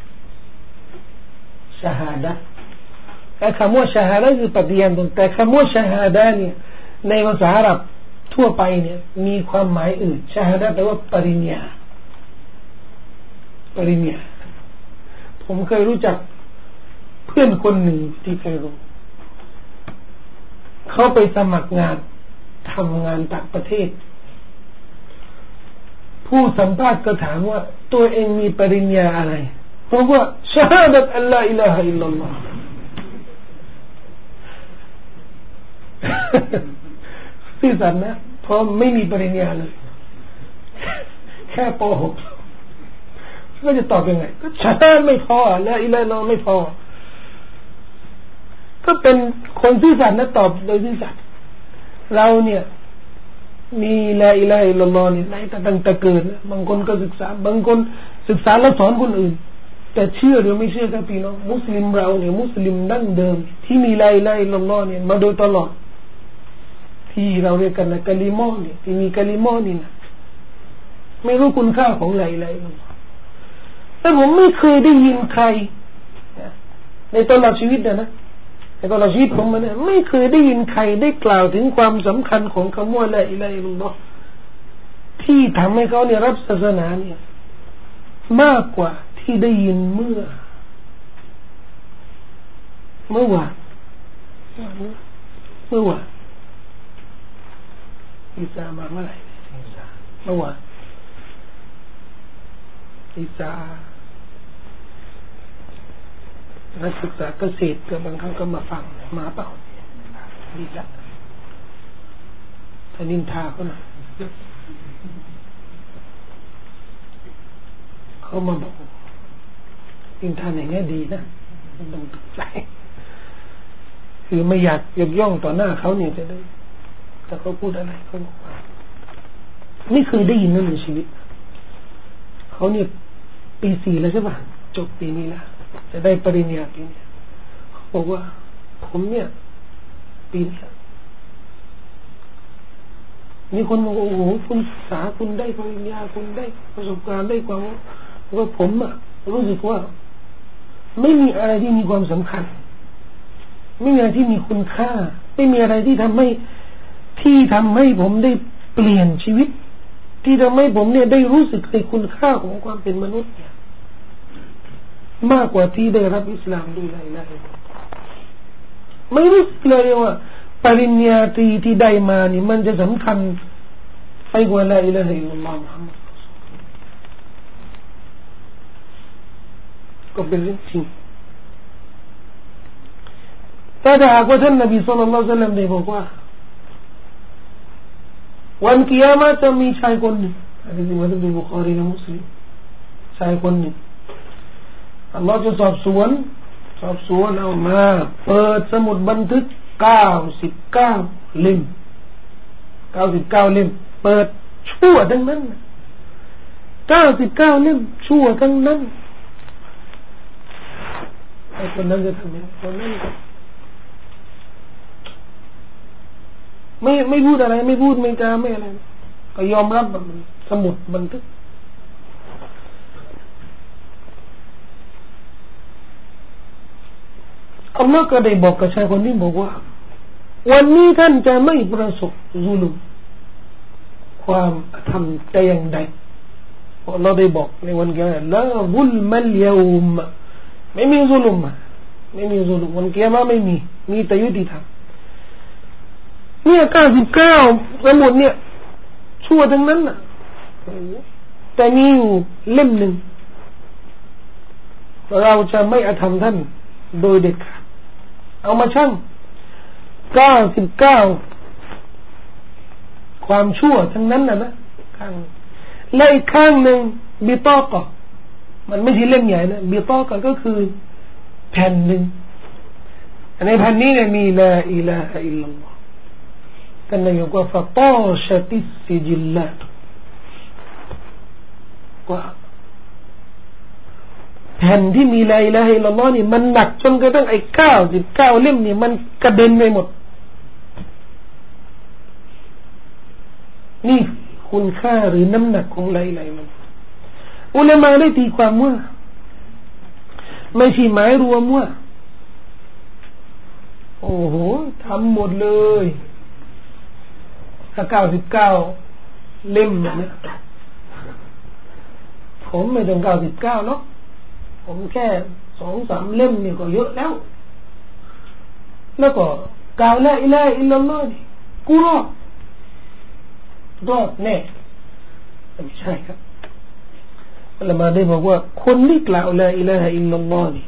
ชาฮาดะแต่คำว่าชาฮาดะคือปฏิญาณตนแต่คำว่าชาฮาดะเนี่ยในภาษาอาหรับทั่วไปเนี่ยมีความหมายอื่นชาฮาดะแปลว่าปริญญาปริญญาผมเคยรู้จักเพื่อนคนหนึ่งที่เคยรู้เขาไปสมัครงานทำงานต่างประเทศผู้สัมภาษณ์ก็ถามว่าตัวเองมีปริญญาอะไรเพราะว่าชาฮาดะอัลลอฮ์อิลาฮะอิลลัลลอฮ์ซื่อสัตย์นะเพราะไม่มีปริญญาเลยแค่ป .6 ก็จะตอบยังไงก็ชาฮาดะไม่พอละอิลาฮะอิลลัลลอฮ์ไม่พอก็เป็นคนซื่อสัตย์นะตอบโดยซื่อสัตย์เราเนี่ยมีลาอิลาฮะอิลลัลลอฮ์นี่ในตั้งแต่เกิดบางคนก็ศึกษาบางคนศึกษาแล้วสอนคนอื่นแต่เชื่อหรือไม่เชื่อครับพี่น้องมุสลิมเราเนี่ยมุสลิมดั้งเดิมที่มีลาอิลาฮะอิลลัลลอฮ์เนี่ยมาโดยตลอดที่เราเรียกกันนะกะลิมอเนี่ยที่มีกะลิมอนี่นะไม่รู้คุณค่าของลาอิลาฮะอิลลัลลอฮ์แต่ผมไม่เคยได้ยินใครในตลอดชีวิตนะแต่ตลอดชีวิตผมมันไม่เคยได้ยินใครได้กล่าวถึงความสำคัญของคำว่าลาอิลาฮะอิลลัลลอฮ์ที่ทำให้เขาเนี่ยรับศาสนาเนี่ยมากกว่าที่ได้ยินเมื่อวานอิสามาเมื่อไหร่เมื่อวานอิสานักศึกษาเกษตรก็บางครั้งก็มาฟังมาเปล่าดีละถ้านินทาเขาหน่อยเขามาบอกนินทาอย่างนี้ดีนะมันต้องตกใจคือไม่อยากยกย่องต่อหน้าเขาเนี่ยจะได้แต่เขาพูดอะไรเขาบอกว่าไม่เคยได้ยินนั่นในชีวิตเขาเนี่ยปี 4แล้วใช่ป่ะจบปีนี้แล้วจะได้ปริญญาปีนี้เขาบอกว่าผมเนี่ยปีนี้มีคนบอกโอ้โหคุณศึกษาคุณได้ปริญญาคุณได้ประสบการณ์ได้ความว่าผมอะรู้สึกว่าไม่มีอะไรที่มีความสำคัญไม่มีอะไรที่มีคุณค่าไม่มีอะไรที่ทำให้ผมได้เปลี่ยนชีวิตที่ทำให้ผมเนี่ยได้รู้สึกในคุณค่าของความเป็นมนุษย์เนี่ยมากกว่าที่ได้รับอิสลามด้วยอะไรไม่รู้เลยว่าปริญญาตรีที่ได้มานี่มันจะสำคัญไปกว่าลาอิลาฮะอิลลัลลอฮ์มุฮัมมัดก็เป็นเรื่องจริงแต่ถ้าหากว่าท่านนบีศ็อลลัลลอฮุอะลัยฮิวะซัลลัมได้บอกว่าวันกิยามะฮ์จะมีชายคนหนึ่งอันนี้มาจากบุคอรีและมุสลิมชายคนหนึ่งอัลลอฮ์จะสอบสวนเอามาเปิดสมุดบันทึก99เล่มเปิดชั่วทั้งนั้น99เล่มชั่วทั้งนั้นไอ้คนนั้นจะทำยังไงคนนั้นไม่พูดอะไรไม่พูดไม่กล้าไม่อะไรก็ยอมรับแบบสมุดบันทึกอัลลอฮ์ก็ได้บอกกับชายคนนี้บอกว่าวันนี้ท่านจะไม่ประสบซุลุมความธรรมแต่อย่างใดอัลลอฮ์ได้บอกในวันกิยามะฮ์ลาซุลมัลยะอุมไม่มีซุลุมวันกิยามะฮ์ไม่มีแต่ยุติธรรมเนี่ย99สมุดเนี่ยชั่วทั้งนั้นน่ะแต่มีอยู่เล่มหนึ่งเราจะไม่อธรรมท่านโดยเด็ดขาดเอามาชั่ง99ความชั่วทั้งนั้นนะข้างและอีกข้างหนึ่งบิตอกะมันไม่ใช่เล่มใหญ่นะบิตอกะก็คือแผ่นหนึ่งในแผ่นนี้เนี่ยมีลาอิลาฮะอิลลัลลอฮ์ท่านนายกว่าฟะตาชะติสซิจิลลาตว่าแผ่นที่มีลาอิลาฮะอิลลัลลอฮ์นี่มันหนักจนกระทั่งไอ้99เล่มนี่มันกระเด็นไปหมดนี่คุณค่าหรือน้ำหนักของลาอิลาฮะอิลลัลลอฮ์อุลามะได้ตีความว่าไม่ใช่หมายรวมว่าโอ้โหทำหมดเลยถ้า99เล่มเนี่ยนะผมไม่ต้อง99หรอกผมแค่ 2-3 เล่มเนี่ยก็เยอะแล้วก็กล่าวละอิลาฮะอิลลัลลอฮ์นี่กูรอดแน่ไม่ใช่ครับอัลลอฮ์มาได้บอกว่าคนที่กล่าวละอิลาฮะอิลลัลลอฮ์นี่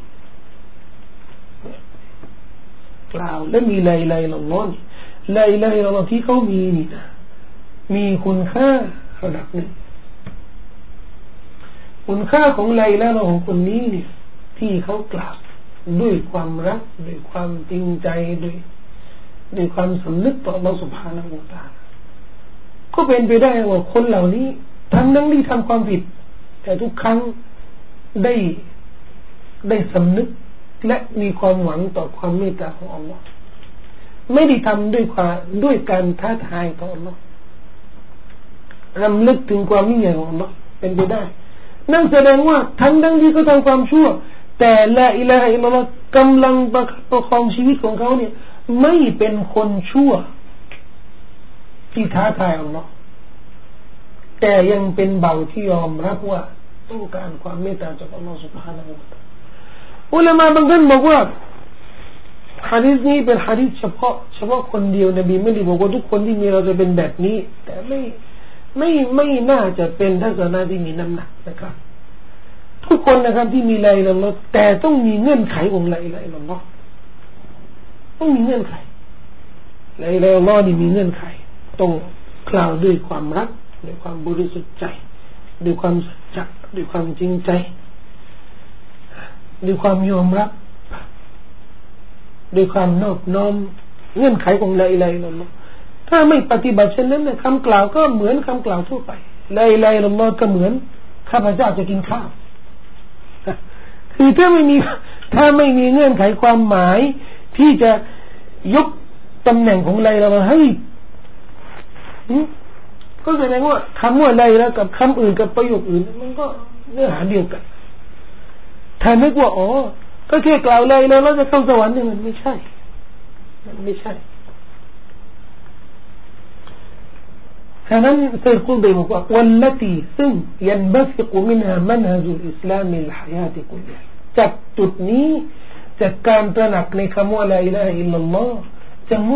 กล่าวและมีละอิลาฮะอิลลัลลอฮ์นี่ละอิลาฮะอิลลัลลอฮ์ที่เขามีนี่นะมีคุณค่าระดับหนึ่งคุณค่าของละอิลาฮะอิลลัลลอฮ์ของคนนี้เนี่ยที่เขากล่าวด้วยความรักด้วยความจริงใจด้วยความสำนึกต่ออัลเลาะห์ซุบฮานะฮูวะตะอาลาก็เป็นไปได้ว่าคนเหล่านี้ทั้งที่ทำความผิดแต่ทุกครั้งได้สำนึกและมีความหวังต่อความเมตตาของอัลลอฮ์ไม่ได้ทำด้วยการท้าทายต่ออัลลอฮ์รำลึกถึงความยิ่งใหญ่ของอัลลอฮ์เป็นไปได้นั่นแสดงว่าทั้งที่เขาทำความชั่วแต่ละอิลาฮะอิลลัลลอฮ์กำลังประคองชีวิตของเขาเนี่ยไม่เป็นคนชั่วที่ท้าทายอัลลอฮ์แต่ยังเป็นเบาที่ยอมรับว่าต้องการความเมตตาจากอัลลอฮ์ سبحانه และ تعالى อุลามะบางท่านบอกว่าหะดีษนี้เป็นหะดีษเฉพาะคนเดียวนบีไม่ได้บอกว่าทุกคนที่มีเราจะเป็นแบบนี้แต่ไม่น่าจะเป็นทัศนะที่มีน้ำหนักนะครับทุกคนนะครับที่มีละอิลาฮะอิลลัลลอฮ์แต่ต้องมีเงื่อนไขของละอิลาฮะอิลลัลลอฮ์ต้องมีเงื่อนไขละอิลาฮะอิลลัลลอฮ์นี่มีเงื่อนไขต้องกล่าวด้วยความรักด้วยความบริสุทธิ์ใจด้วยความสัจจะด้วยความจริงใจด้วยความยอมรับด้วยความนอบน้อมเงื่อนไขของละอิลาฮะอิลลัลลอฮ์ถ้าไม่ปฏิบัติเช่นนั้นเนี่ยคำกล่าวก็เหมือนคำกล่าวทั่วไปละอิลาฮะอิลลัลลอฮ์ก็เหมือนข้าพเจ้าจะกินข้าวคือถ้าไม่มีเงื่อนไขความหมายที่จะยกตำแหน่งของละอิลาฮะอิลลัลลอฮ์ให้ก็แสดงว่าคำว่าละอิลาฮะกับคำอื่นกับประโยคอื่นมันก็เนื้อหาเดียวกันถ้านึกว่าก็แค่กล่าวละอิลาฮะแล้วจะเข้าสวรรค์นี่มันไม่ใช่ฉะนั้นเซย์กุลบีบอกว่าวัลลตีซึ่งยันบะฟิกมินฮามันฮะจุลอิสลามมิลฮะยาติกุลลิจากจุดนี้จากการตระหนักในคำว่าละอิลาฮะอิลลัลลอฮ์จะง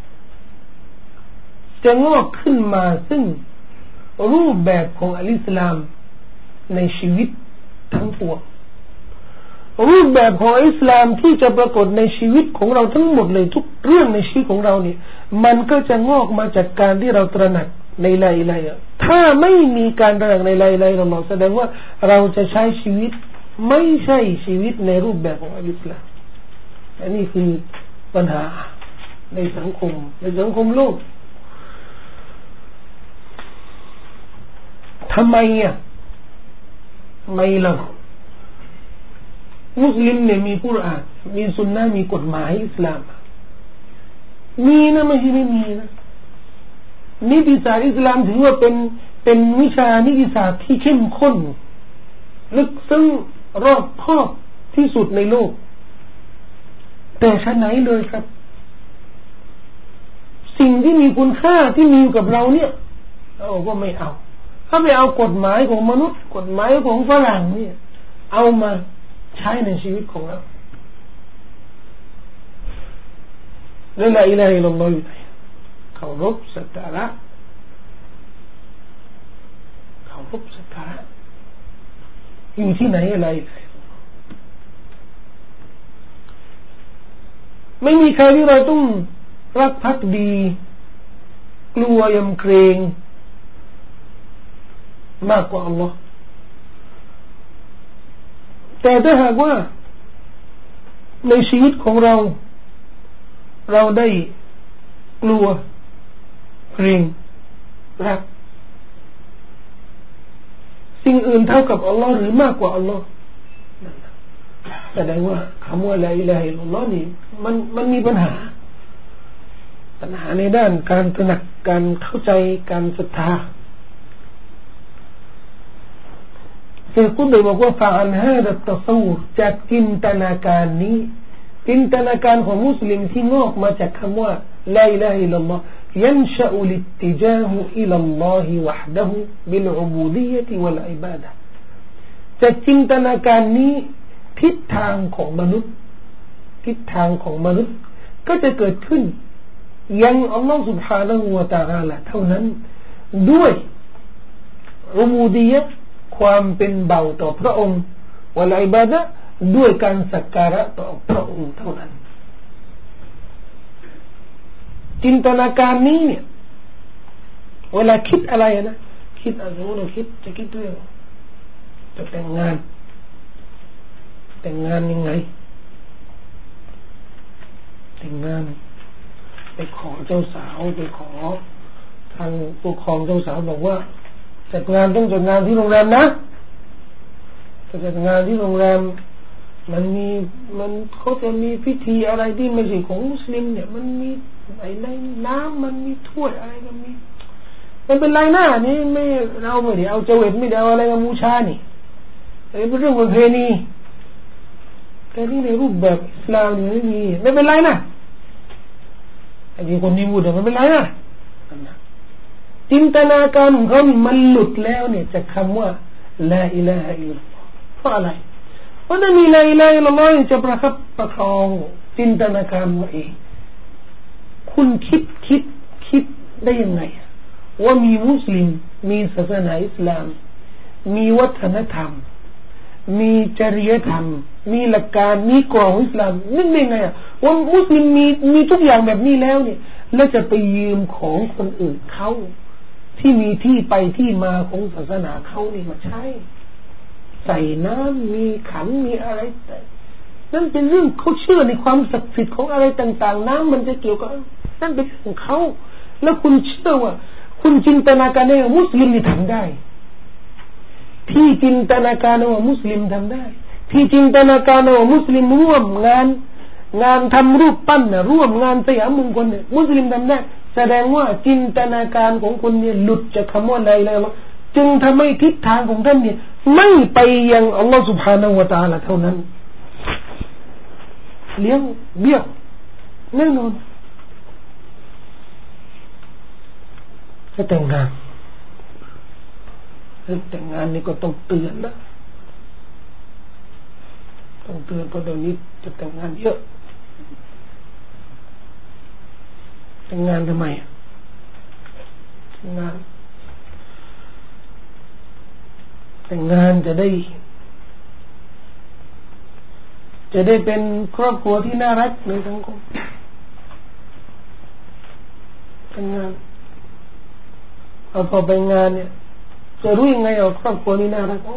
อกขึ้นมาซึ่งรูปแบบของอัลอิสลามในชีวิตทั้งปวงรูปแบบของอิสลามที่จะปรากฏในชีวิตของเราทั้งหมดเลยทุกเรื่องในชีวิตของเราเนี่ยมันก็จะงอกมาจากการที่เราตระหนักในละอิลาฮะถ้าไม่มีการตระหนักในละอิลาฮะแสดงว่าเราจะใช้ชีวิตไม่ใช่ชีวิตในรูปแบบของอิสลามอันนี้คือปัญหาในสังคมโลกทำไมล่ะมุสลิมเนี่ยมีกุรอานมีสุนนะมีกฎหมายอิสลามมีนะไม่ใช่ไม่มีนะนิติศาสตร์อิสลามถือว่าเป็นวิชานิติศาสตร์ที่เข้มข้นลึกซึ้งรอบคอบที่สุดในโลกแต่ชั้นไหนเลยครับสิ่งที่มีคุณค่าที่มีอยู่กับเราเนี่ยเราก็ไม่เอาถ้าไปเอากฎหมายของมนุษย์กฎหมายของฝรั่งเนี่ยเอามาใช้ในชีวิตของเราแล้วละอิลาฮะอิลลัลลอฮ์อยู่ไหนเคารพสักการะอยู่ที่ไหนอะไรไม่มีใครที่เราต้องรักภักดีกลัวยำเกรงมากกว่าอัลลอฮ์แต่ถ้าหากว่าในชีวิตของเราเราได้กลัวเกรงรักสิ่งอื่นเท่ากับอัลลอฮ์หรือมากกว่าอัลลอฮ์แสดงว่าคำว่าลาอิลาฮะอิลลัลลอฮ์นี่มันมีปัญหาในด้านการตระหนักการเข้าใจการศรัทธาเชคกุฎเลยบอกว่าฟะอันฮาดะตะซัวรจากจินตนาการนี้จินตนาการของมุสลิมที่งอกมาจากคำว่าลาอิลาฮะอิลลัลลอฮ์ينشأ الاتجاه إلى الله وحده بالعبودية والعبادة จากจินตนาการนี้ทิศทางของมนุษย์ก็จะเกิดขึ้นยังอัลลอฮฺ سبحانه และ تعالى เท่านั้นด้วยอุบูดียะห์ความเป็นเบาต่อพระองค์วะลาอิบาดะห์ด้วยการสักการะต่อพระองค์เท่านั้นจินตนาการนี้เนี่ยเวลาคิดอะไรนะคิดอะไรเราจะคิดเรื่องจะแต่งงานยังไงแต่งงานไปขอเจ้าสาวไปขอทางปกครองเจ้าสาวบอกว่าจัดงานต้องจัดงานที่โรงแรมนะจัดงานที่โรงแรมมันเขาจะมีพิธีอะไรที่ไม่ใช่ของมุสลิมเนี่ยมันมีในน้ำมันมีถ้วยอะไรมันมีมันเป็นไรหน้านี่ไม่เราไม่ได้เอาเจวิตไม่ได้เอาอะไรมาบูชานี่เป็นเรื่องประเพณีแต่นี่ในรูปแบบอิสลามนี่ไม่เป็นไรนะไอ้คนที่พูดมันเป็นไรนะจินตนาการของเขานี่มันหลุดแล้วเนี่ยจากคำว่าลาอิลาฮะอิลลัลลอฮ์เพราะอะไรเพราะถ้ามีลาอิลาฮะอิลลัลลอฮ์จะประคับประคองจินตนาการว่าเองคุณคิดได้ยังไงว่ามีมุสลิมมีศาสนาอิสลามมีวัฒนธรรมมีจริยธรรมมีหลักการมีกรอบอิสลามนึกได้ไงว่ามุสลิมมีทุกอย่างแบบนี้แล้วเนี่ยแล้วจะไปยืมของคนอื่นเขาที่มีที่ไปที่มาของศาสนาเขานี่มาใช้ใส่น้ำมีขันมีอะไรแต่นั่นเป็นเรื่องเขาเชื่อในความศักดิ์สิทธิ์ของอะไรต่างๆน้ำมันจะเกี่ยวกับนั่นเป็นของเขาแล้วคุณเชื่อว่าคุณจินตนาการว่ามุสลิมนี่ทำได้ที่จินตนาการว่ามุสลิมทำได้ที่จินตนาการว่ามุสลิมร่วมงานทำรูปปั้นนะร่วมงานสยามมงคลเนี่ยมุสลิมทำได้แสดงว่าจินตนาการของคนเนี่ยหลุดจากคำว่าใดแล้วจึงทำให้ทิศทางของท่านเนี่ยไม่ไปยังอัลลอฮฺ سبحانه และ تعالى เท่านั้นเลี้ยงเบี้ยวแน่นอนจะแต่งงานนี่ก็ต้องเตือนนะต้องเตือนเพราะเดี๋ยวนี้จะแต่งงานเยอะแต่งงานทำไมแต่งงานจะได้เป็นครอบครัวที่น่ารักในสังคมแต่งงานพอไปงานเนี่ยจะรู้ยังไงว่าครอบครัวนี้น่ารัก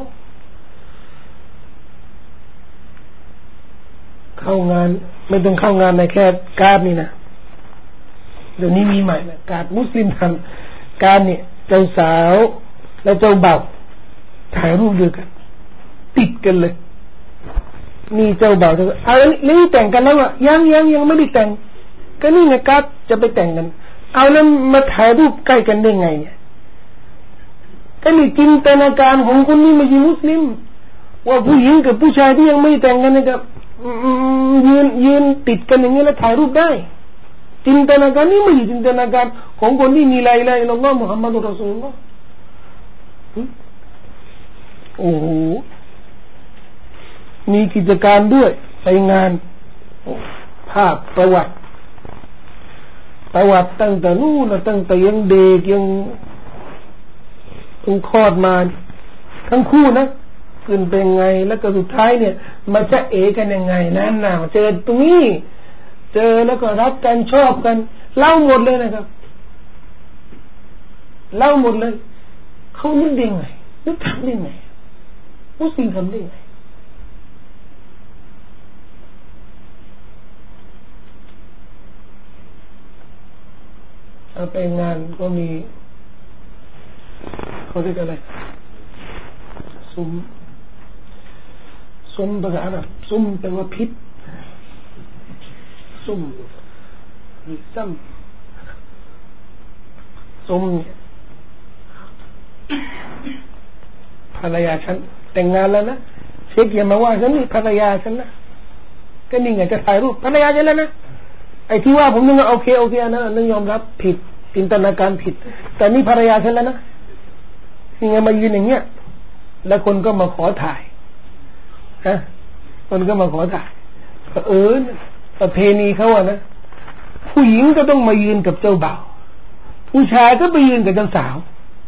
เข้างานไม่ต้องเข้างานในแค่การ์ดนี่นะเดี๋ยวนี้มีใหม่นะการ์ดมุสลิมทำการเนี่ยเจ้าสาวและเจ้าบ่าวถ่ายรูปด้วยกันติดกันเลยนี่เจ้าบ่าวเอาแล้วนี่แต่งกันแล้วอ่ะยังไม่ได้แต่งก็นี่ไงการ์ดจะไปแต่งกันเอาแล้วมาถ่ายรูปใกล้กันได้ไงเนี่ยก็นี่จินตนาการของคนนี้ไม่ใช่มุสลิมว่าผู้หญิงกับผู้ชายที่ยังไม่แต่งกันนะครับยืนติดกันอย่างนี้แล้วถ่ายรูปได้จินตนาการนี้ไม่ใช่จินตนาการของคนที่มีลาอิลาฮะอิลลัลลอฮ์มุฮัมมัดุรรอซูลุลลอฮ์โอ้โหมีกิจการด้วยไปงานภาพประวัติตั้งแต่นู่นตั้งแต่ยังเด็กยังคลอดมาทั้งคู่นะขึ้นเป็นไงแล้วก็สุดท้ายเนี่ยมาจะเอกันยังไงนั่นน่ะเจอตรงนี้เจอแล้วก็รักกันชอบกันเล่าหมดเลยนะครับเล่าหมดเลยเขานึกได้ไงนึกทำได้ไงมุสลิมทำได้ไงไปงานก็มีเขาเรียกอะไรซุ้มภาษาอาหรับซุ้มแปลว่าพิษซุ้มหรือซ้ำซุ้มภรรยาฉันแต่งงานแล้วนะเช็คอย่ามาว่าฉันนี่ภรรยาฉันนะก็นี่ไงจะถ่ายรูปภรรยาฉันแล้วนะไอ้ที่ว่าผมนึกว่าโอเคนะนึกยอมรับผิดจินตนาการผิดแต่นี่ภรรยาฉันแล้วนะยังไงมายืนอย่างเงี้ยแล้วคนก็มาขอถ่ายคนก็มาขอถ่ายประเพณีเขาอะนะผู้หญิงก็ต้องมายืนกับเจ้าบ่าวผู้ชายก็ไปยืนกับเจ้าสาว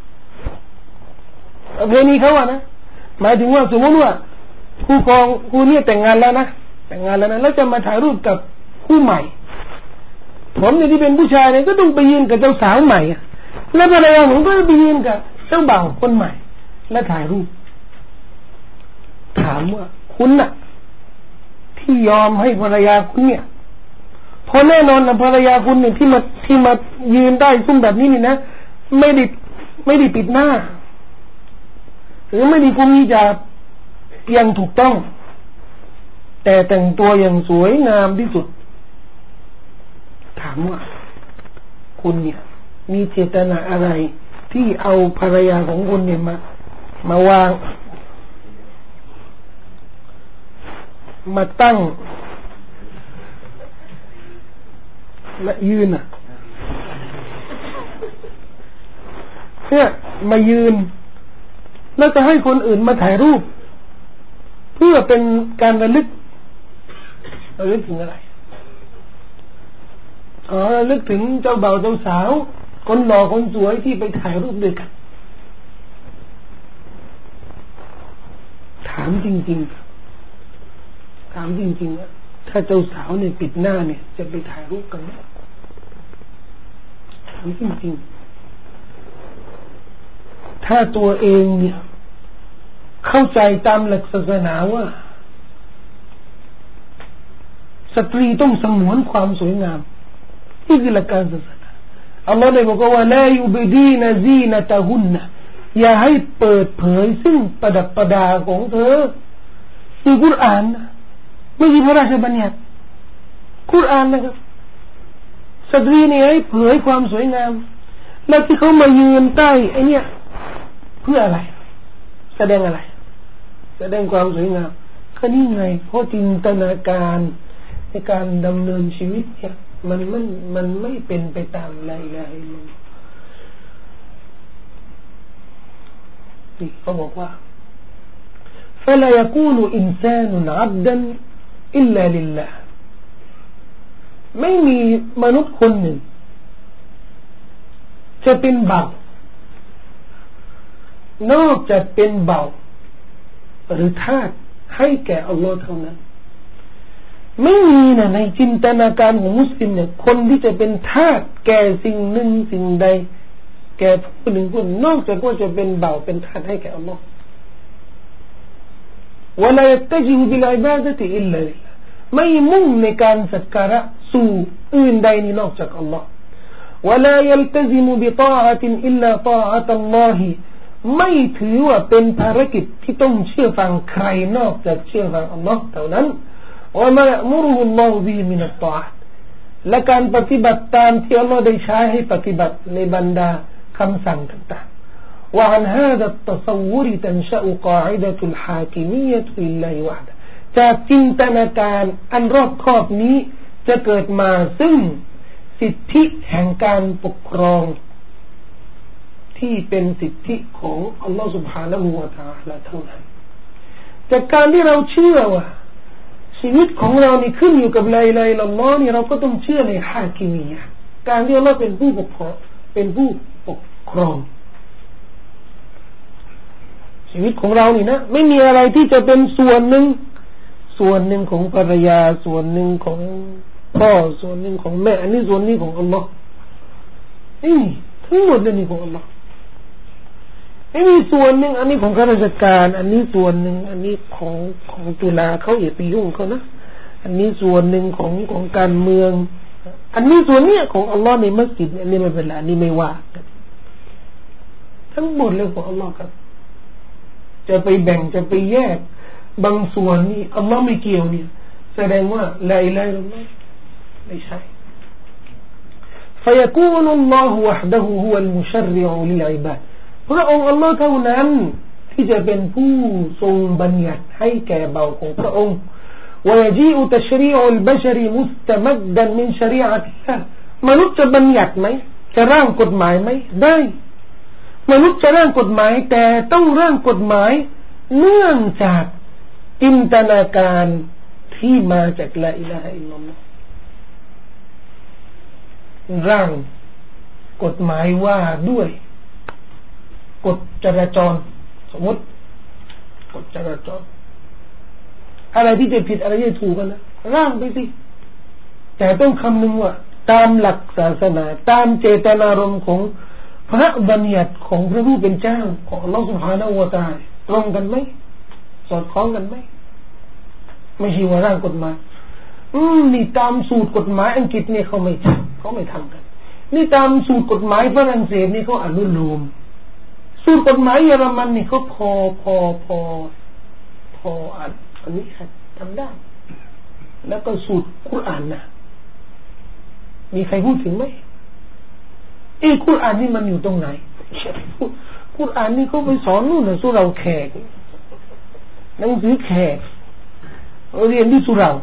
ประเพณีเขาอะนะหมายถึงว่าสมมติว่าคู่เนี่ยแต่งงานแล้วนะแล้วจะมาถ่ายรูปกับคู่ใหม่ผมเนี่ยที่เป็นผู้ชายเนี่ยก็ต้องไปยืนกับเจ้าสาวใหม่แล้วภรรยาผมก็ไปยืนกับเจ้าบ่าวคนใหม่แล้วถ่ายรูปถามว่าคุณน่ะที่ยอมให้ภรรยาคุณเนี่ยพอแน่นอนนะภรรยาคุณเนี่ยที่มายืนได้ซุ่มแบบนี้นี่นะไม่ได้ปิดหน้าหรือไม่ได้กุมฮิญาบอย่างถูกต้องแต่แต่งตัวอย่างสวยงามที่สุดถามว่าคุณเนี่ยมีเจตนาอะไรที่เอาภรรยาของคุณเนี่ยมาวางมาตั้งและยืนเนี่ยมายืนแล้วจะให้คนอื่นมาถ่ายรูปเพื่อเป็นการระลึกถึงอะไรระลึกถึงเจ้าบ่าวเจ้าสาวคนหล่อคนสวยที่ไปถ่ายรูปด้วยกันถามจริงๆถ้าเจ้าสาวเนี่ยปิดหน้าเนี่ยจะไปถ่ายรูปกันไหมถามจริงๆถ้าตัวเองเนี่ยเข้าใจตามหลักศาสนาว่าสตรีต้องสงวนความสวยงามนี่คือหลักการศาสนาอัลลอฮฺได้บอกว่าลายุบดีนซีนะตะฮุนนะอย่าให้เปิดเผยซึ่งประดับประดาของเธอในกุรอานนะไม่ใช่พระราชบัญญัติกุรอานนะครับสตรีเนี่ยให้เผยความสวยงามแล้วที่เขามายืนใต้ไอเนี่ยเพื่ออะไรแสดงอะไรแสดงความสวยงามก็นี่ไงเพราะจินตนาการในการดำเนินชีวิตเนี่ยมันไม่เป็นไปตามลาอิลาฮะอิลลัลลอฮ์นี่เขาบอกว่า فلا يكون إنسان عبدا إلا لله ไม่มีมนุษย์คนหนึ่งจะเป็นบ่าวนอกจากเป็นบ่าวหรือทาสให้แก่อัลลอฮ์เท่านั้นไม่มีนะในจินตนาการของมุสลิมเนี่ยคนที่จะเป็นทาสแก่สิ่งหนึ่งสิ่งใดแก่ผู้หนึ่งคนนอกจากว่าจะเป็นบ่าวเป็นทาสให้แก่อัลลอฮ์ولا يتجه بالعبادة إلا لله ไม่มุ่งในการสักการะสู่อื่นใดนอกจากอัลลอฮ์ ولا يلتزم بطاعة إلا طاعة الله ไม่ถือว่าเป็นภารกิจที่ต้องเชื่อฟังใครนอกจากเชื่อฟังอัลลอฮ์เท่านั้นوما يأمره الله به من الطاعات และการปฏิบัติตามที่อัลลอฮ์ได้ใช้ให้ปฏิบัติในบรรดาคำสั่งต่างๆ وعن هذا التصور تنشأ قاعدة الحاكمية لله وحده จากจินตนาการอันรอบคอบนี้จะเกิดมาซึ่งสิทธิแห่งการปกครองที่เป็นสิทธิของอัลลอฮ์ سبحانه และ تعالى เท่านั้นจากการที่เราเชื่อว่าชีวิตของเรานี่ขึ้นอยู่กับลาอิลาฮะอิลลัลลอฮ์นี่เราก็ต้องเชื่อในฮากิมียะห์การที่อัลลอฮ์เป็นผู้ปกครองชีวิตของเรานี่นะไม่มีอะไรที่จะเป็นส่วนหนึ่งของภรรยาส่วนหนึ่งของพ่อส่วนหนึ่งของแม่อันนี้ส่วนนี้ของอัลลอฮ์นี่ทั้งหมดนี่ของอัลลอฮ์ไม่มีส่วนหนึ่งอันนี้ของข้าราชการอันนี้ส่วนหนึ่งอันนี้ของตุลาเขาอย่าไปยุ่งเขานะอันนี้ส่วนหนึ่งของการเมืองอันนี้ส่วนเนี้ยของอัลลอฮ์ในมัสยิดเนี่ยนี่ไม่เป็นไรนี่ไม่ว่าทั้งหมดเลยของอัลลอฮ์ครับจะไปแบ่งจะไปแยกบางส่วนนี่อัลลอฮ์ไม่เกี่ยวเนี่ยแสดงว่าลาอิลาฮะอิลลัลลอฮ์ไม่ใช่ فيكون الله وحده هو المشرع للعباد พระองค์อัลลอฮ์เท่านั้นที่จะเป็นผู้ทรงบัญญัติให้แก่เบาของพระองค์ ويجيء تشريع البشر مستمدا من شريعة الله มนุษย์จะบัญญัติไหมจะร่างกฎหมายไหมได้มนุษย์จะร่างกฎหมายแต่ต้องร่างกฎหมายเนื่องจากจินตนาการที่มาจากลาอิลาฮะอิลลัลลอฮ์ร่างกฎหมายว่าด้วยกฎจราจรสมมติกฎจราจรอะไรที่จะผิดอะไรที่จะถูกกันนะร่างไปสิแต่ต้องคำนึงว่าตามหลักศาสนาตามเจตนารมณ์ของพระบัญญัติของพระผู้เป็นเจ้าของอัลลอฮฺ سبحانه และ تعالى ตรงกันไหมสอดคล้องกันไหมไม่ใช่ว่าร่างกฎหมายนี่ตามสูตรกฎหมายอังกฤษเนี่ยเขาไม่ทำกันนี่ตามสูตรกฎหมายฝรั่งเศสนี่เขาอนุโลมสูตรกฎหมายเยอรมันนี่เขาพออันนี้ทำได้แล้วก็สูตรกุรอานนะมีใครพูดถึงไหมกุรอานนี่มันอยู่ตรงไหนกุรอานนี่เขาไปสอนนู่นนะสุเราแขกหนังสือแขกเรียนที่สุเรา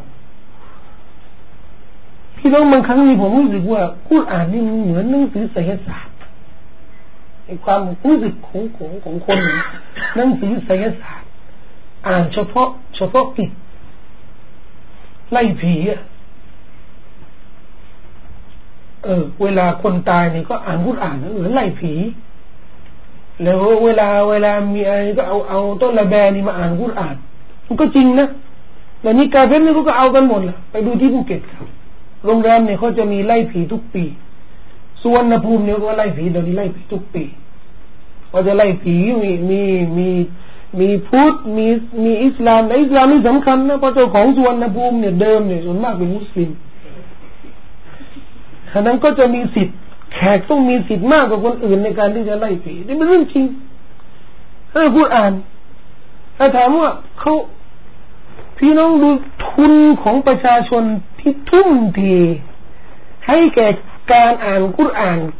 พี่น้องบางครั้งนี่ผมรู้สึกว่ากุรอานนี่มันเหมือนหนังสือไสยศาสตร์ไอ้ความรู้สึกของคนหนังสือไสยศาสตร์อ่านเฉพาะกิจไล่ผีเวลาคนตายนี่ก็อ่านกุรอานเหมือนไล่ผีแล้วเวลามีอะไรก็เอาต้นละแบนี่มาอ่านกุรอานมันก็จริงนะแต่นี่กาเฟรนี่ก็เอากันหมดล่ะไปดูที่ภูเก็ตครับโรงแรมเนี่ยเขาจะมีไล่ผีทุกปีสุวรรณภูมิเนี่ยก็ไล่ผีเดี๋ยวนี้ไล่ผีทุกปีเขาจะไล่ผีมีพุทธมีอิสลามแต่อิสลามนี่สำคัญนะเพราะเจ้าของสุวรรณภูมิเนี่ยเดิมเนี่ยส่วนมากเป็นมุสลิมฉะนั้นก็จะมีสิทธิ์แขกต้องมีสิทธิ์มากกว่าคนอื่นในการที่จะไล่ผีนี่เป็นเรื่องจริงพูดอ่านถ้าถามว่าเขาพี่น้องดูทุนของประชาชนที่ทุ่มเทให้แก่การอ่านกุรอาน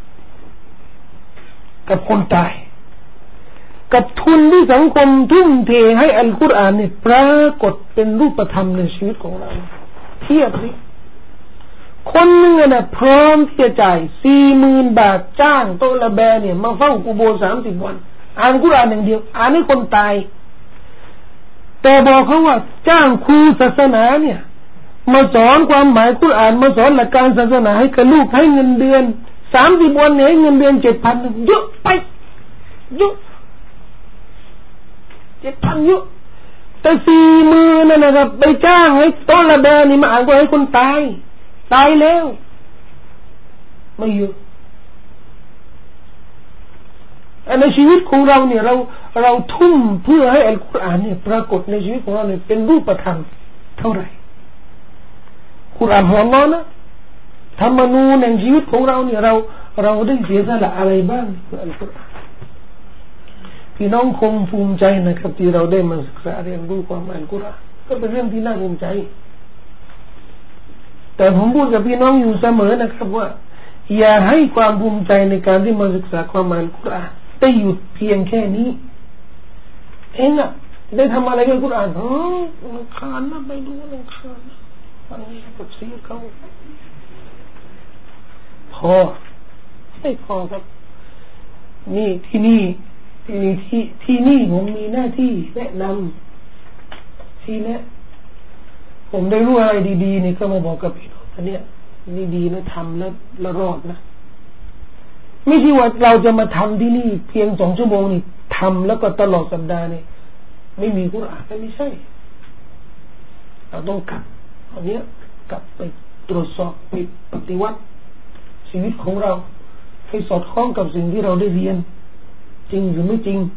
กับคนตายกับทุนที่สังคมทุ่มเทให้อัลกุรอานเนี่ยปรากฏเป็นรูปธรรมในชีวิตของเราเทียบสิคนนึงน่ะพร้อมที่จะจ่าย 40,000 บาทจ้างโตละแบเนี่ยมาเฝ้ากุโบร์30 วันอ่านกุรอานอย่างเดียวอ่านให้คนตายแต่บอกเขาว่าจ้างครูศาสนาเนี่ยมาสอนความหมายกุรอานมาสอนหลักการศาสนาให้กับลูกให้เงินเดือน30 วันเนี่ยให้เงินเดือน 7,000 เยอะไปเยอะ 7,000 เยอะแต่ 40,000 นั่นนะครับไปจ้างให้โตละแบนี่มาอ่านก็ให้คนตายแล้วไม่เยอะในชีวิตของเราเนี่ยเราทุ่มเพื่อให้อัลกุรอานเนี่ยปรากฏในชีวิตของเราเนี่ยเป็นรูปธรรมเท่าไหร่กุรอานของอัลเลาะห์นะธรรมนูญในชีวิตของเราเนี่ยเราได้เสียสละอะไรบ้างเพื่ออัลกุรอานพี่น้องคงภูมิใจนะครับที่เราได้มาศึกษาเรียนรู้ความหมายอัลกุรอานก็เป็นเรื่องที่น่าภูมิใจแต่ผมพูดกับพี่น้องอยู่เสมอนะครับว่าอย่าให้ความภูมิใจในการที่มาศึกษาความหมายอัลกุรอานได้หยุดเพียงแค่นี้เองอะได้ทำอะไรกับอัลกุรอานรำคาญนะไปดูรำคาญฟังกับเสียเขาพอไม่พอครับนี่ที่นี่ผมมีหน้าที่แนะนำที่แนะผมได้รู้อะไรดีๆนี่ก็มาบอกกับพี่น้องอันเนี้ยนี่ดีนะทำแล้วรอดนะไม่ใช่ว่าเราจะมาทำที่นี่เพียง2 ชั่วโมงนี่ทำแล้วก็ตลอดสัปดาห์นี่ไม่มีกุรอานไม่ใช่เราต้องกลับเอาเนี้ยกลับไปตรวจสอบปฏิวัติชีวิตของเราให้สอดคล้องกับสิ่งที่เราได้เรียนจริงหรือไม่จริง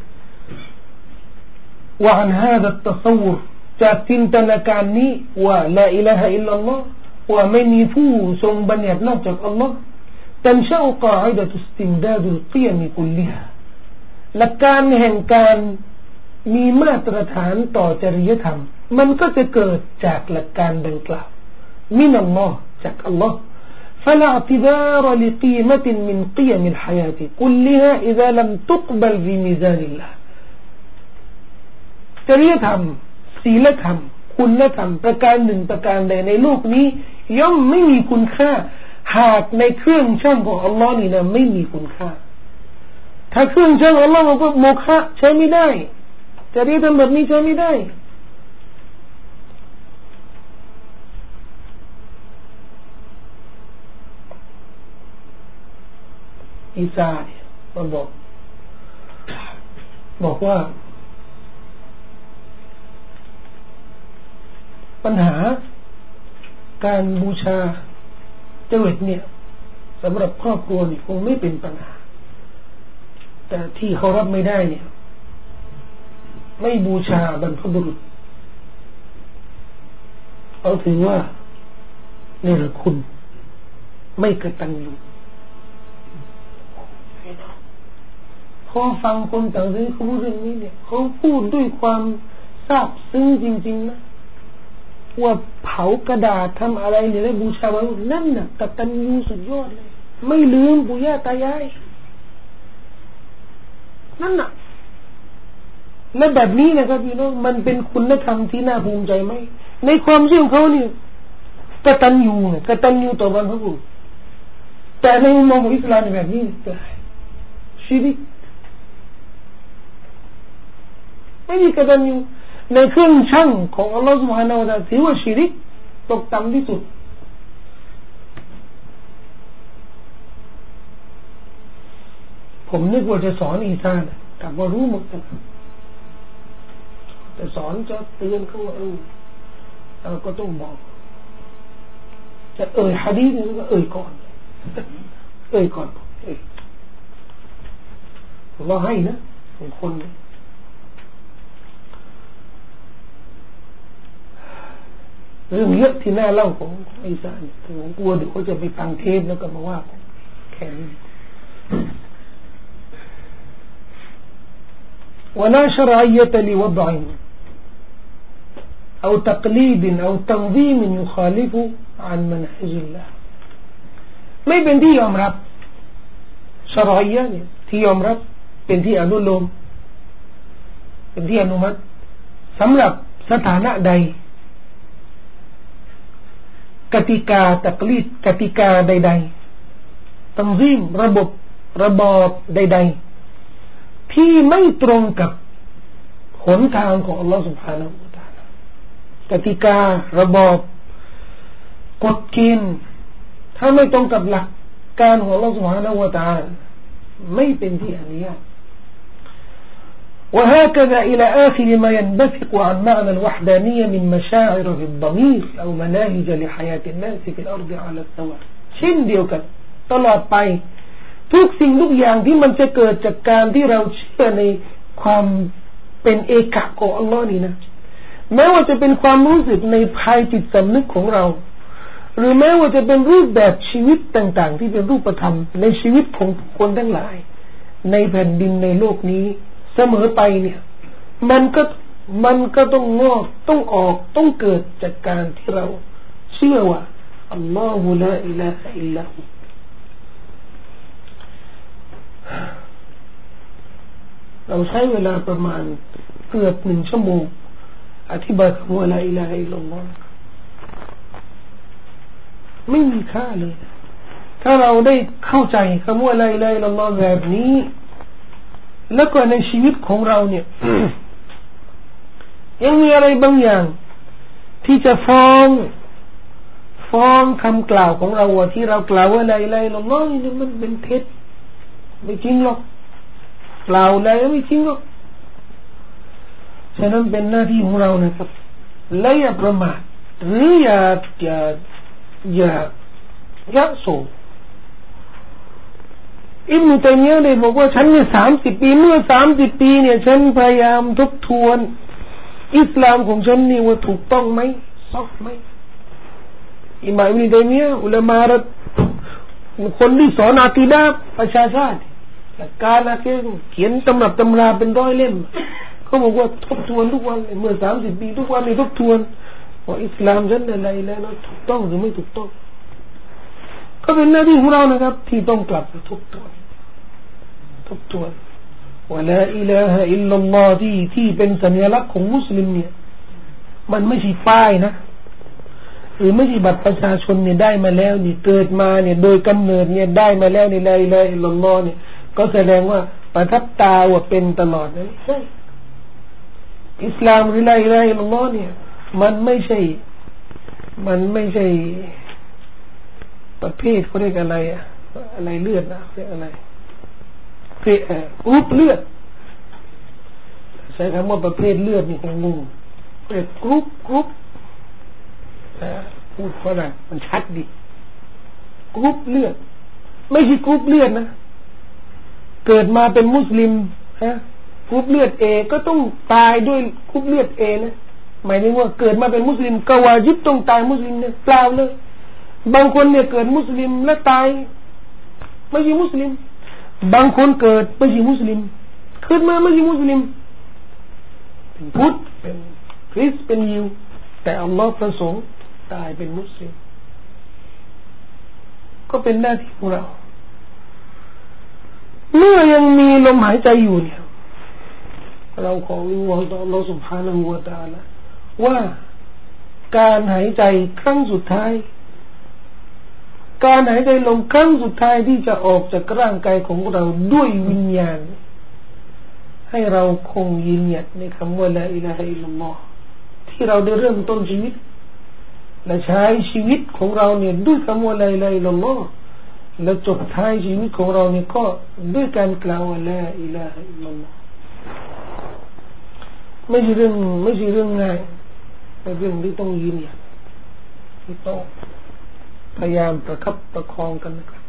وعن هذا التصور จากจินตนาการนี้ว่าลาอิลาฮะอิลลัลลอฮ์ว่าไม่มีผู้ทรงบัญญัตินอกจากอัลลอฮ์تنشأ قاعدة استمداد القيم كلها หลักการแห่งการมีมาตรฐานต่อจริยธรรมมันก็จะเกิดจากหลักการดังกล่าวมินัลลอฮ์จากอัลลอฮ์فلا اعتبار لقيمة من قيم الحياة كلها إذا لم تقبل في ميزان الله จริยธรรมศีลธรรมคุณธรรมประการหนึ่งประการใดในโลกนี้ย่อมไม่มีคุณค่าหากในเครื่องชั่งของอัลลอฮ์นี่นะไม่มีคุณค่าถ้าเครื่องชั่งอัลลอฮ์มันก็โมฆะใช้ไม่ได้จริยธรรมแบบนี้ใช้ไม่ได้อีสาเนี่ยมันบอกว่าปัญหาการบูชาเจวิตเนี่ยสำหรับครอบครัวนี่คงไม่เป็นปัญหาแต่ที่เขารับไม่ได้เนี่ยไม่บูชาบรรพบุรุษเขาถือว่านี่แหละคุณไม่กตัญญูพอฟังคนต่างชาติเขาพูดเรื่องนี้เนี่ยเขาพูดด้วยความซาบซึ้งจริงๆนะว่าเผากระดาษทำอะไรเนี่ยได้บูชาไว้นั่นน่ะกตัญญูสุดยอดเลยไม่ลืมปู่ย่าตายายนั่นน่ะและแบบนี้นะครับพี่น้องมันเป็นคุณธรรมที่น่าภูมิใจไหมในความเชื่อของเขาเนี่ยกตัญญูกตัญญูต่อบรรพบุรุษแต่ในมุมมองของอิสลามแบบนี้ชิริกไม่มีกตัญญูในเครื่องชั่งของอัลลอฮฺ سبحانه และ تعالى ถือว่าชิริกตกต่ำที่สุดผมนึกว่าจะสอนอีสานแต่ว่ารู้หมดแต่สอนจะเตือนเขาว่าก็ต้องบอกจะหะดีษนี่ก็ก่อนก่อนอัลลอฮฺให้นะบางคนเรื่องเยอะที่น่าเล่าของอีสานผมกลัวเดี๋ยวเขาจะไปฟังเทปแล้วก็มาว่าแค่นี้ولا شرعية لوضع أو تقليد أو تنظيم يخالف عن منهج الله ไม่เป็นที่ยอมรับชรอยะเนี่ยที่ยอมรับเป็นที่อนุโลมเป็นที่อนุมัติสำหรับสถานะใดกติกาตักลีดกติกาใดๆตันซีมระบอบใดๆที่ไม่ตรงกับหนทางของอัลลอฮฺ سبحانه และ تعالى กติการะบอบกฎเกณฑ์ถ้าไม่ตรงกับหลักการของอัลลอฮฺ سبحانه และ تعالى ไม่เป็นที่อนุญาตوهكذا إلى آخر ما ينبثق عن معنى الوحدانية من مشاعر في الضمير أو مناهج لحياة الناس في الأرض على السواء เช่นเดียวกันตลอดไปทุกสิ่งทุกอย่างที่มันจะเกิดจากการที่เราเชื่อในความเป็นเอกะของอัลลอฮ์นี่นะแม้ว่าจะเป็นความรู้สึกในภายจิตสำนึกของเราหรือแม้ว่าจะเป็นรูปแบบชีวิตต่างๆที่เป็นรูปธรรมในชีวิตของคนทั้งหลายในแผ่นดินในโลกนี้เสมอไปเนี่ยมันก็ต้องงอกต้องออกต้องเกิดจากการที่เราเชื่อว่าอัลลอฮุลาอิลาฮะอิลลัลลอฮุเราใช้เวลาประมาณเกือบ1 ชั่วโมงอธิบายคำว่าลาอิลาฮะอิลลัลลอฮ์ไม่มีค่าเลยถ้าเราได้เข้าใจคำว่าลาอิลาฮะอิลลัลลอฮ์แบบนี้แล้วก็ในชีวิตของเราเนี่ย ยังมีอะไรบางอย่างที่จะฟ้องคำกล่าวของเราที่เรากล่าวว่าลาอิลาฮะอิลลัลลอฮ์นี่มันเป็นเท็จไม่จริงหรอกกล่าวแล้วไม่จริงหรอกฉะนั้นเป็นหน้าที่ของเรานะครับและอย่าประมาทหรืออย่ายะโสอิบนุตัยมียะห์ได้บอกว่าฉันเนี่ย30 ปีเมื่อ30 ปีเนี่ยฉันพยายามทบทวนอิสลามของฉันนี่ว่าถูกต้องไหมซอฟไหมอิหม่ามอิบนุตัยมียะห์อุลามะคนที่สอนอะกีดะห์ประชาชาติหลักการอะกีดะห์เขียนตำรับตำราเป็นร้อยเล่มเขาบอกว่าทบทวนทุกวันเมื่อ30 ปีทุกวันนี่ทบทวนว่าอิสลามฉันอะไรแล้วถูกต้องหรือไม่ถูกต้องก็เป็นหน้าที่ของเรานะครับที่ต้องกลับมาทบทวนว่าลาอิลาฮะอิลลัลลอฮ์ที่เป็นสัญลักษณ์ของมุสลิมเนี่ยมันไม่ใช่ป้ายนะหรือไม่ใช่บัตรประชาชนเนี่ยได้มาแล้วนี่เกิดมาเนี่ยโดยกำเนิดเนี่ยได้มาแล้วนี่ลาอิลาฮะอิลลัลลอฮ์เนี่ยก็แสดงว่าประทับตาว่าเป็นตลอดนะใช่อิสลามหรือลาอิลาฮะอิลลัลลอฮ์เนี่ยมันไม่ใช่ประเภทเขาเรียกอะไรเลือดนะเรียกอะไรกรุ๊ปเลือดใช้คำว่าประเภทเลือดนี่คงงงเรียกกรุ๊ปพูดว่าอะไรมันชัดดิกรุ๊ปเลือดไม่ใช่กรุ๊ปเลือดนะเกิดมาเป็นมุสลิมกรุ๊ปเลือด A ก็ต้องตายด้วยกรุ๊ปเลือด A นะหมายถึงว่าเกิดมาเป็นมุสลิมกวาญิบต้องตายมุสลิมเนี่ยเปล่าเลยบางคนเนี่ยเกิดมุสลิมและตายไม่ใช่มุสลิมบางคนเกิดไม่ใช่มุสลิมขึ้นมาไม่ใช่มุสลิมเป็นพุทธเป็นคริสต์เป็นยิวแต่อัลลอฮ์ประสงค์ตายเป็นมุสลิมก็เป็นหน้าที่ของเราเมื่อยังมีลมหายใจอยู่เนี่ยเราขอวิงวอนต่ออัลลอฮ์ سبحانه และ تعالى ว่าการหายใจครั้งสุดท้ายการหายใจลมครั้งสุดท้ายที่จะออกจากร่างกายของเราด้วยวิญญาณให้เราคงยืนหยัดในคำว่าลาอิลาฮะอิลลัลลอฮ์ที่เราได้เริ่มต้นชีวิตและใช้ชีวิตของเราเนี่ยด้วยคำว่าลาอิลาฮะอิลลัลลอฮ์และจบท้ายชีวิตของเราเนี่ยก็ด้วยการกล่าวว่าลาอิลาฮะอิลลัลลอฮ์ไม่ใช่เรื่องง่ายเป็นเรื่องที่ต้องยืนหยัดที่ต้องพยายามประคับประคองกันนะครับ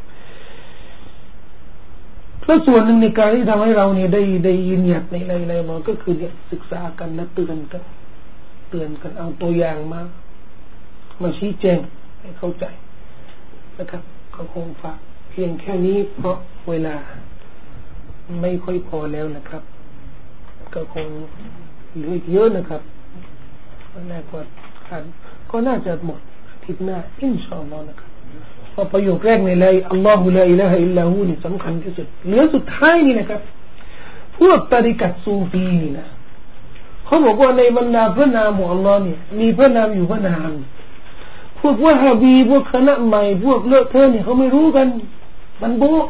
และส่วนหนึ่งในการที่ทำให้เราเนี่ยได้ยืนหยัดในอะไรๆมาก็คือเนี่ยศึกษากันและเตือนกันเอาตัวอย่างมาชี้แจงให้เข้าใจนะครับก็คงฝากเพียงแค่นี้เพราะเวลาไม่ค่อยพอแล้วนะครับก็คงเหลือเยอะนะครับแรกก็น่าจะหมดอาทิตย์หน้าอินชาอัลลอฮ์นะครับเพราะประโยคแรกในเลยอัลลอฮุลาอิลาฮะอิลลาฮูนี่สำคัญที่สุดเหลือสุดท้ายนี่นะครับพวกตริกัตซูฟีนี่นะเขาบอกว่าในบรรดาพระนามของอัลลอฮ์เนี่ยมีพระนามอยู่พระนามพวกวะฮาบีพวกคณะใหม่พวกเลอะเทอะเนี่ยเขาไม่รู้กันมันโบ๊ะ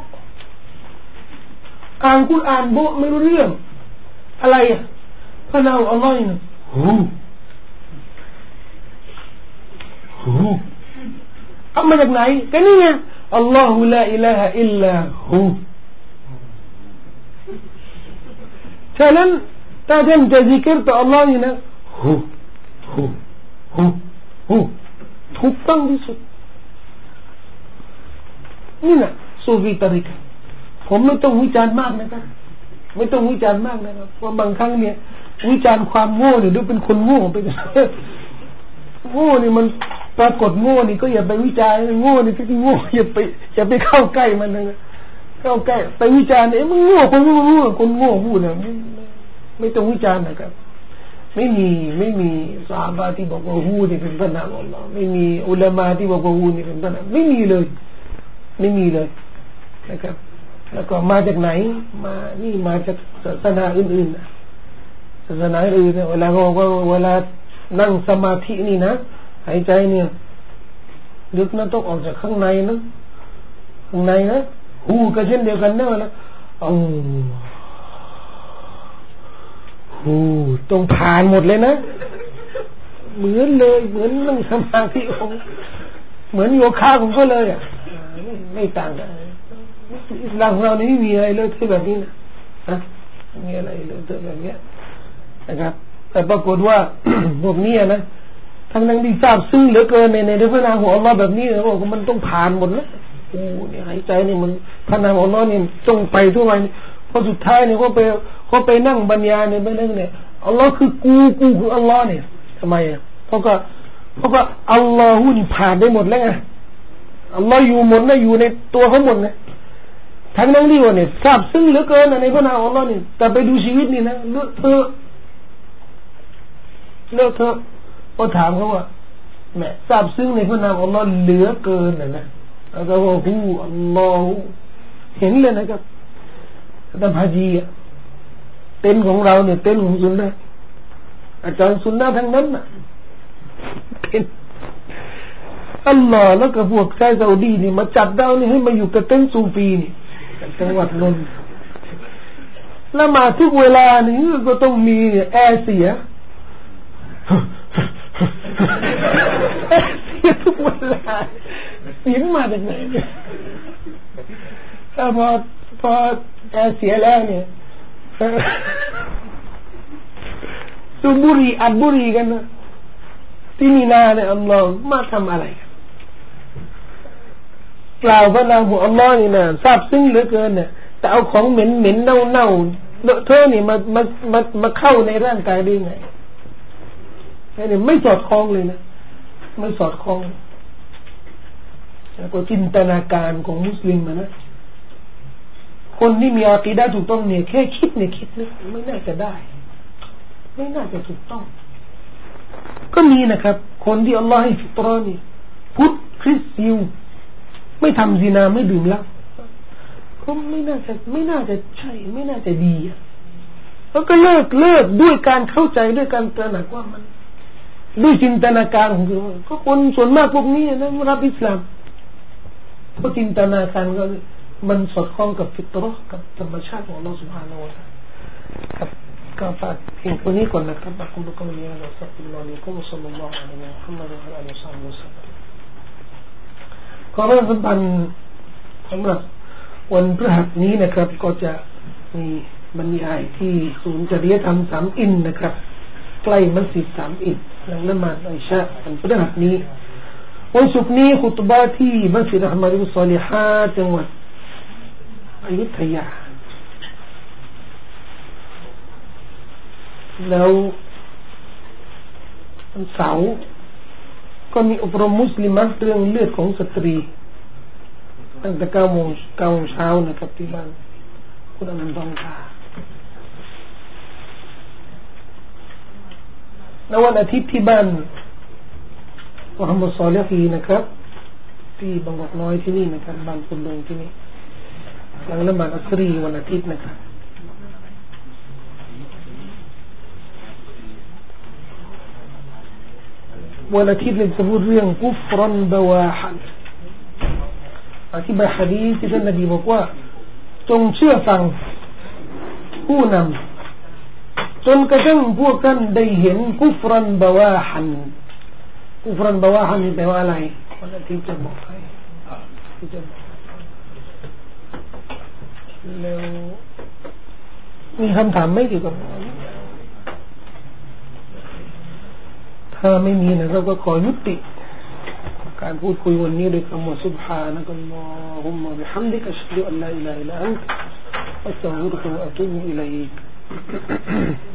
อ่านกุรอานโบ๊ะไม่รู้เรื่องอะไรอ่ะพระนามของอัลลอฮ์เนี่ยเอามาจากไหนก็นี่ไงอัลลอฮุลาอิลาฮะอิลลาฮูฉะนั้นถ้าท่านจะซิกรต่ออัลลอฮ์นี่นะฮูถูกต้องที่สุดนี่นะซูฟีตริกะผมไม่ต้องวิจารณ์มากนะครับไม่ต้องวิจารณ์มากนะครับเพราะบางครั้งเนี่ยวิจารณ์ความโง่เนี่ยดูเป็นคนโง่ไปโง่นี่มันปรากฏโง่นี่ก็อย่าไปวิจารณ์โง่นี่ที่โง่อย่าไปเข้าใกล้มันนะเข้าใกล้ไปวิจารณ์มันโง่คนโง่พูดนะไม่ต้องวิจารณ์นะครับไม่มีซอฮาบะห์ที่บอกว่าฮูนี่เป็นพระนามของอัลเลาะห์ไม่มีอุลามะที่บอกว่าฮูนี่เป็นพระนามไม่มีเลยนะครับแล้วก็มาจากไหนมาจากศาสนาอื่นๆศาสนาอื่นเวลานั่งสมาธินี่นะหายใจเนี่ยลึกนะต้องออกจากข้างในนะฮูก็เช่นเดียวกันนะนะต้องผ่านหมดเลยนะเหมือนนั่งสมาธิของเหมือนโยคะของเขาเลยอ่ะไม่ต่างกันอิสลามของเรานี่ไม่มีอะไรเลยที่แบบนี้นะมีอะไรเลยแบบนี้นะครับแต่ปรากฏว่า พวกนี้นะทั้งที่ทราบซึ้งเหลือเกินในพระนามของอัลลอฮ์แบบนี้นะว่ามันต้องผ่านหมดแล้วเนี่ยหายใจนี่มันพระนามของอัลลอฮ์นี่ต้องไปทุกวันพอสุดท้ายเนี่ยเขาไปนั่งบรรยายเนี่ยไปนั่งเนี่ยอัลลอฮ์คือกูคืออัลลอฮ์เนี่ยทำไมอ่ะเพราะเพราะว่าอัลลอฮฺนี่ผ่านได้หมดแล้วไงอัลลอฮฺอยู่หมดนะอยู่ในตัวเขาหมดนะทั้งนั้นที่ว่าเนี่ยทราบซึ้งเหลือเกินในพระนามอัลลอฮฺนี่แต่ไปดูชีวิตนี่นะเลอะเทอะก็ถามเขาว่าแม่ทราบซึ้งในพระนามอัลลอฮฺเหลือเกินนะแล้วก็ว่าฮู้อัลลอฮฺเห็นเลยนะครับแต่พาจีเต็นของเราเนี่ยเต็นของซุนนะอาจารย์ซุนนะทั้งนั้นน่ะเป็นอัลลอฮ์แล้วก็พวกชายซาอุดีนี่มาจัดเรานี่ให้มาอยู่กับเต็นซูฟีนี่จังหวัดนนท์แล้วมาทุกเวลานี่ก็ต้องมีแอร์เสียทุกเวลาเสียงมาจากไหนถ้าพอแอร์เสียแล้วเนี่ยสูบบุหรี่อัดบุหรี่กันนะที่มีนาเนี่ยอัลลอฮ์มาทำอะไรกล่าวพระนามของอัลลอฮ์นี่นะทราบซึ้งเหลือเกินเนี่ยแต่เอาของเหม็นเหม็นเน่าเน่าเลอะเทอะนี่มาเข้าในร่างกายได้ไงนี่ไม่สอดคล้องเลยนะไม่สอดคล้องแล้วก็จินตนาการของมุสลิมนะคนที่มีอากีดะห์ถูกต้องเนี่ยแค่คิดเนี่ยคิดนึกไม่น่าจะได้ไม่น่าจะถูกต้องก็มีนะครับคนที่อัลลอฮ์ให้ฟิตเราะห์นี่พุทธคริสต์ยิวไม่ทำซินาไม่ดื่มเหล้าก็ไม่น่าจะใช่ไม่น่าจะดีแล้วก็เลิกด้วยการเข้าใจด้วยการตระหนักว่ามันด้วยจินตนาการของเขาก็คนส่วนมากพวกนี้นะรับอิสลามเพราะจินตนาการก็มันสอดคล้องกับฟิตเราะห์กับธรรมชาติของอัลเลาะห์ซุบฮานะฮูวะตะอาลาครับก็ฝากเพียงตัวนี้ก่อนนะครับอัลกุรอานนี้เราสักฟิลลอฮ์ลิกุมศ็อลลัลลอฮุอะลัยฮิวะซัลลัมวะอะลัยฮิวะซัลลัมก็เรื่องสำคัญสำหรับวันพฤหัสนี้นะครับก็จะมีบรรยายที่ศูนย์จริยธรรมสามอินนะครับใกล้มัสยิดสามอินหลังละหมาดอิชาวันพฤหัสนี้วันศุกร์นี้คุตบะห์ที่มัสยิดอะห์มัดบินศอลิฮะห์จังหวัดอยุธยาแล้ววันเสาร์ก็มีอบรมมุสลิมะเรื่องเลือดของสตรีตั้งแต่9 โมงเช้านะครับที่บ้านคุณอนันต์ทองคาแล้ววันอาทิตย์ที่บ้านมุฮัมมัดศอลิฮีนะครับที่บางกอกน้อยที่นี่นะครับบ้านคุณลุงที่นี่หลังละหมาดอัสรีวันอาทิตย์นะครับวันอาทิตย์เราจะพูดเรื่องกุฟรันบะวาฮันอธิบายหะดีษที่ท่านนบีบอกว่าจงเชื่อฟังผู้นำจนกระทั่งพวกท่านได้เห็นกุฟรันบะวาฮันกุฟรันบะวาฮันแปลว่าอะไรวันอาทิตย์จะบอกให้ที่จะบอกแล้วมีคำถามไหมเกี่ยวกับถ้าไม่มีนะเราก็ขอยุติการพูดคุยวันนี้ด้วยคำว่า سبحانك اللهم وبحمدك أشهد أن لا إله إلا أنت أستغفرك وأتوب إليك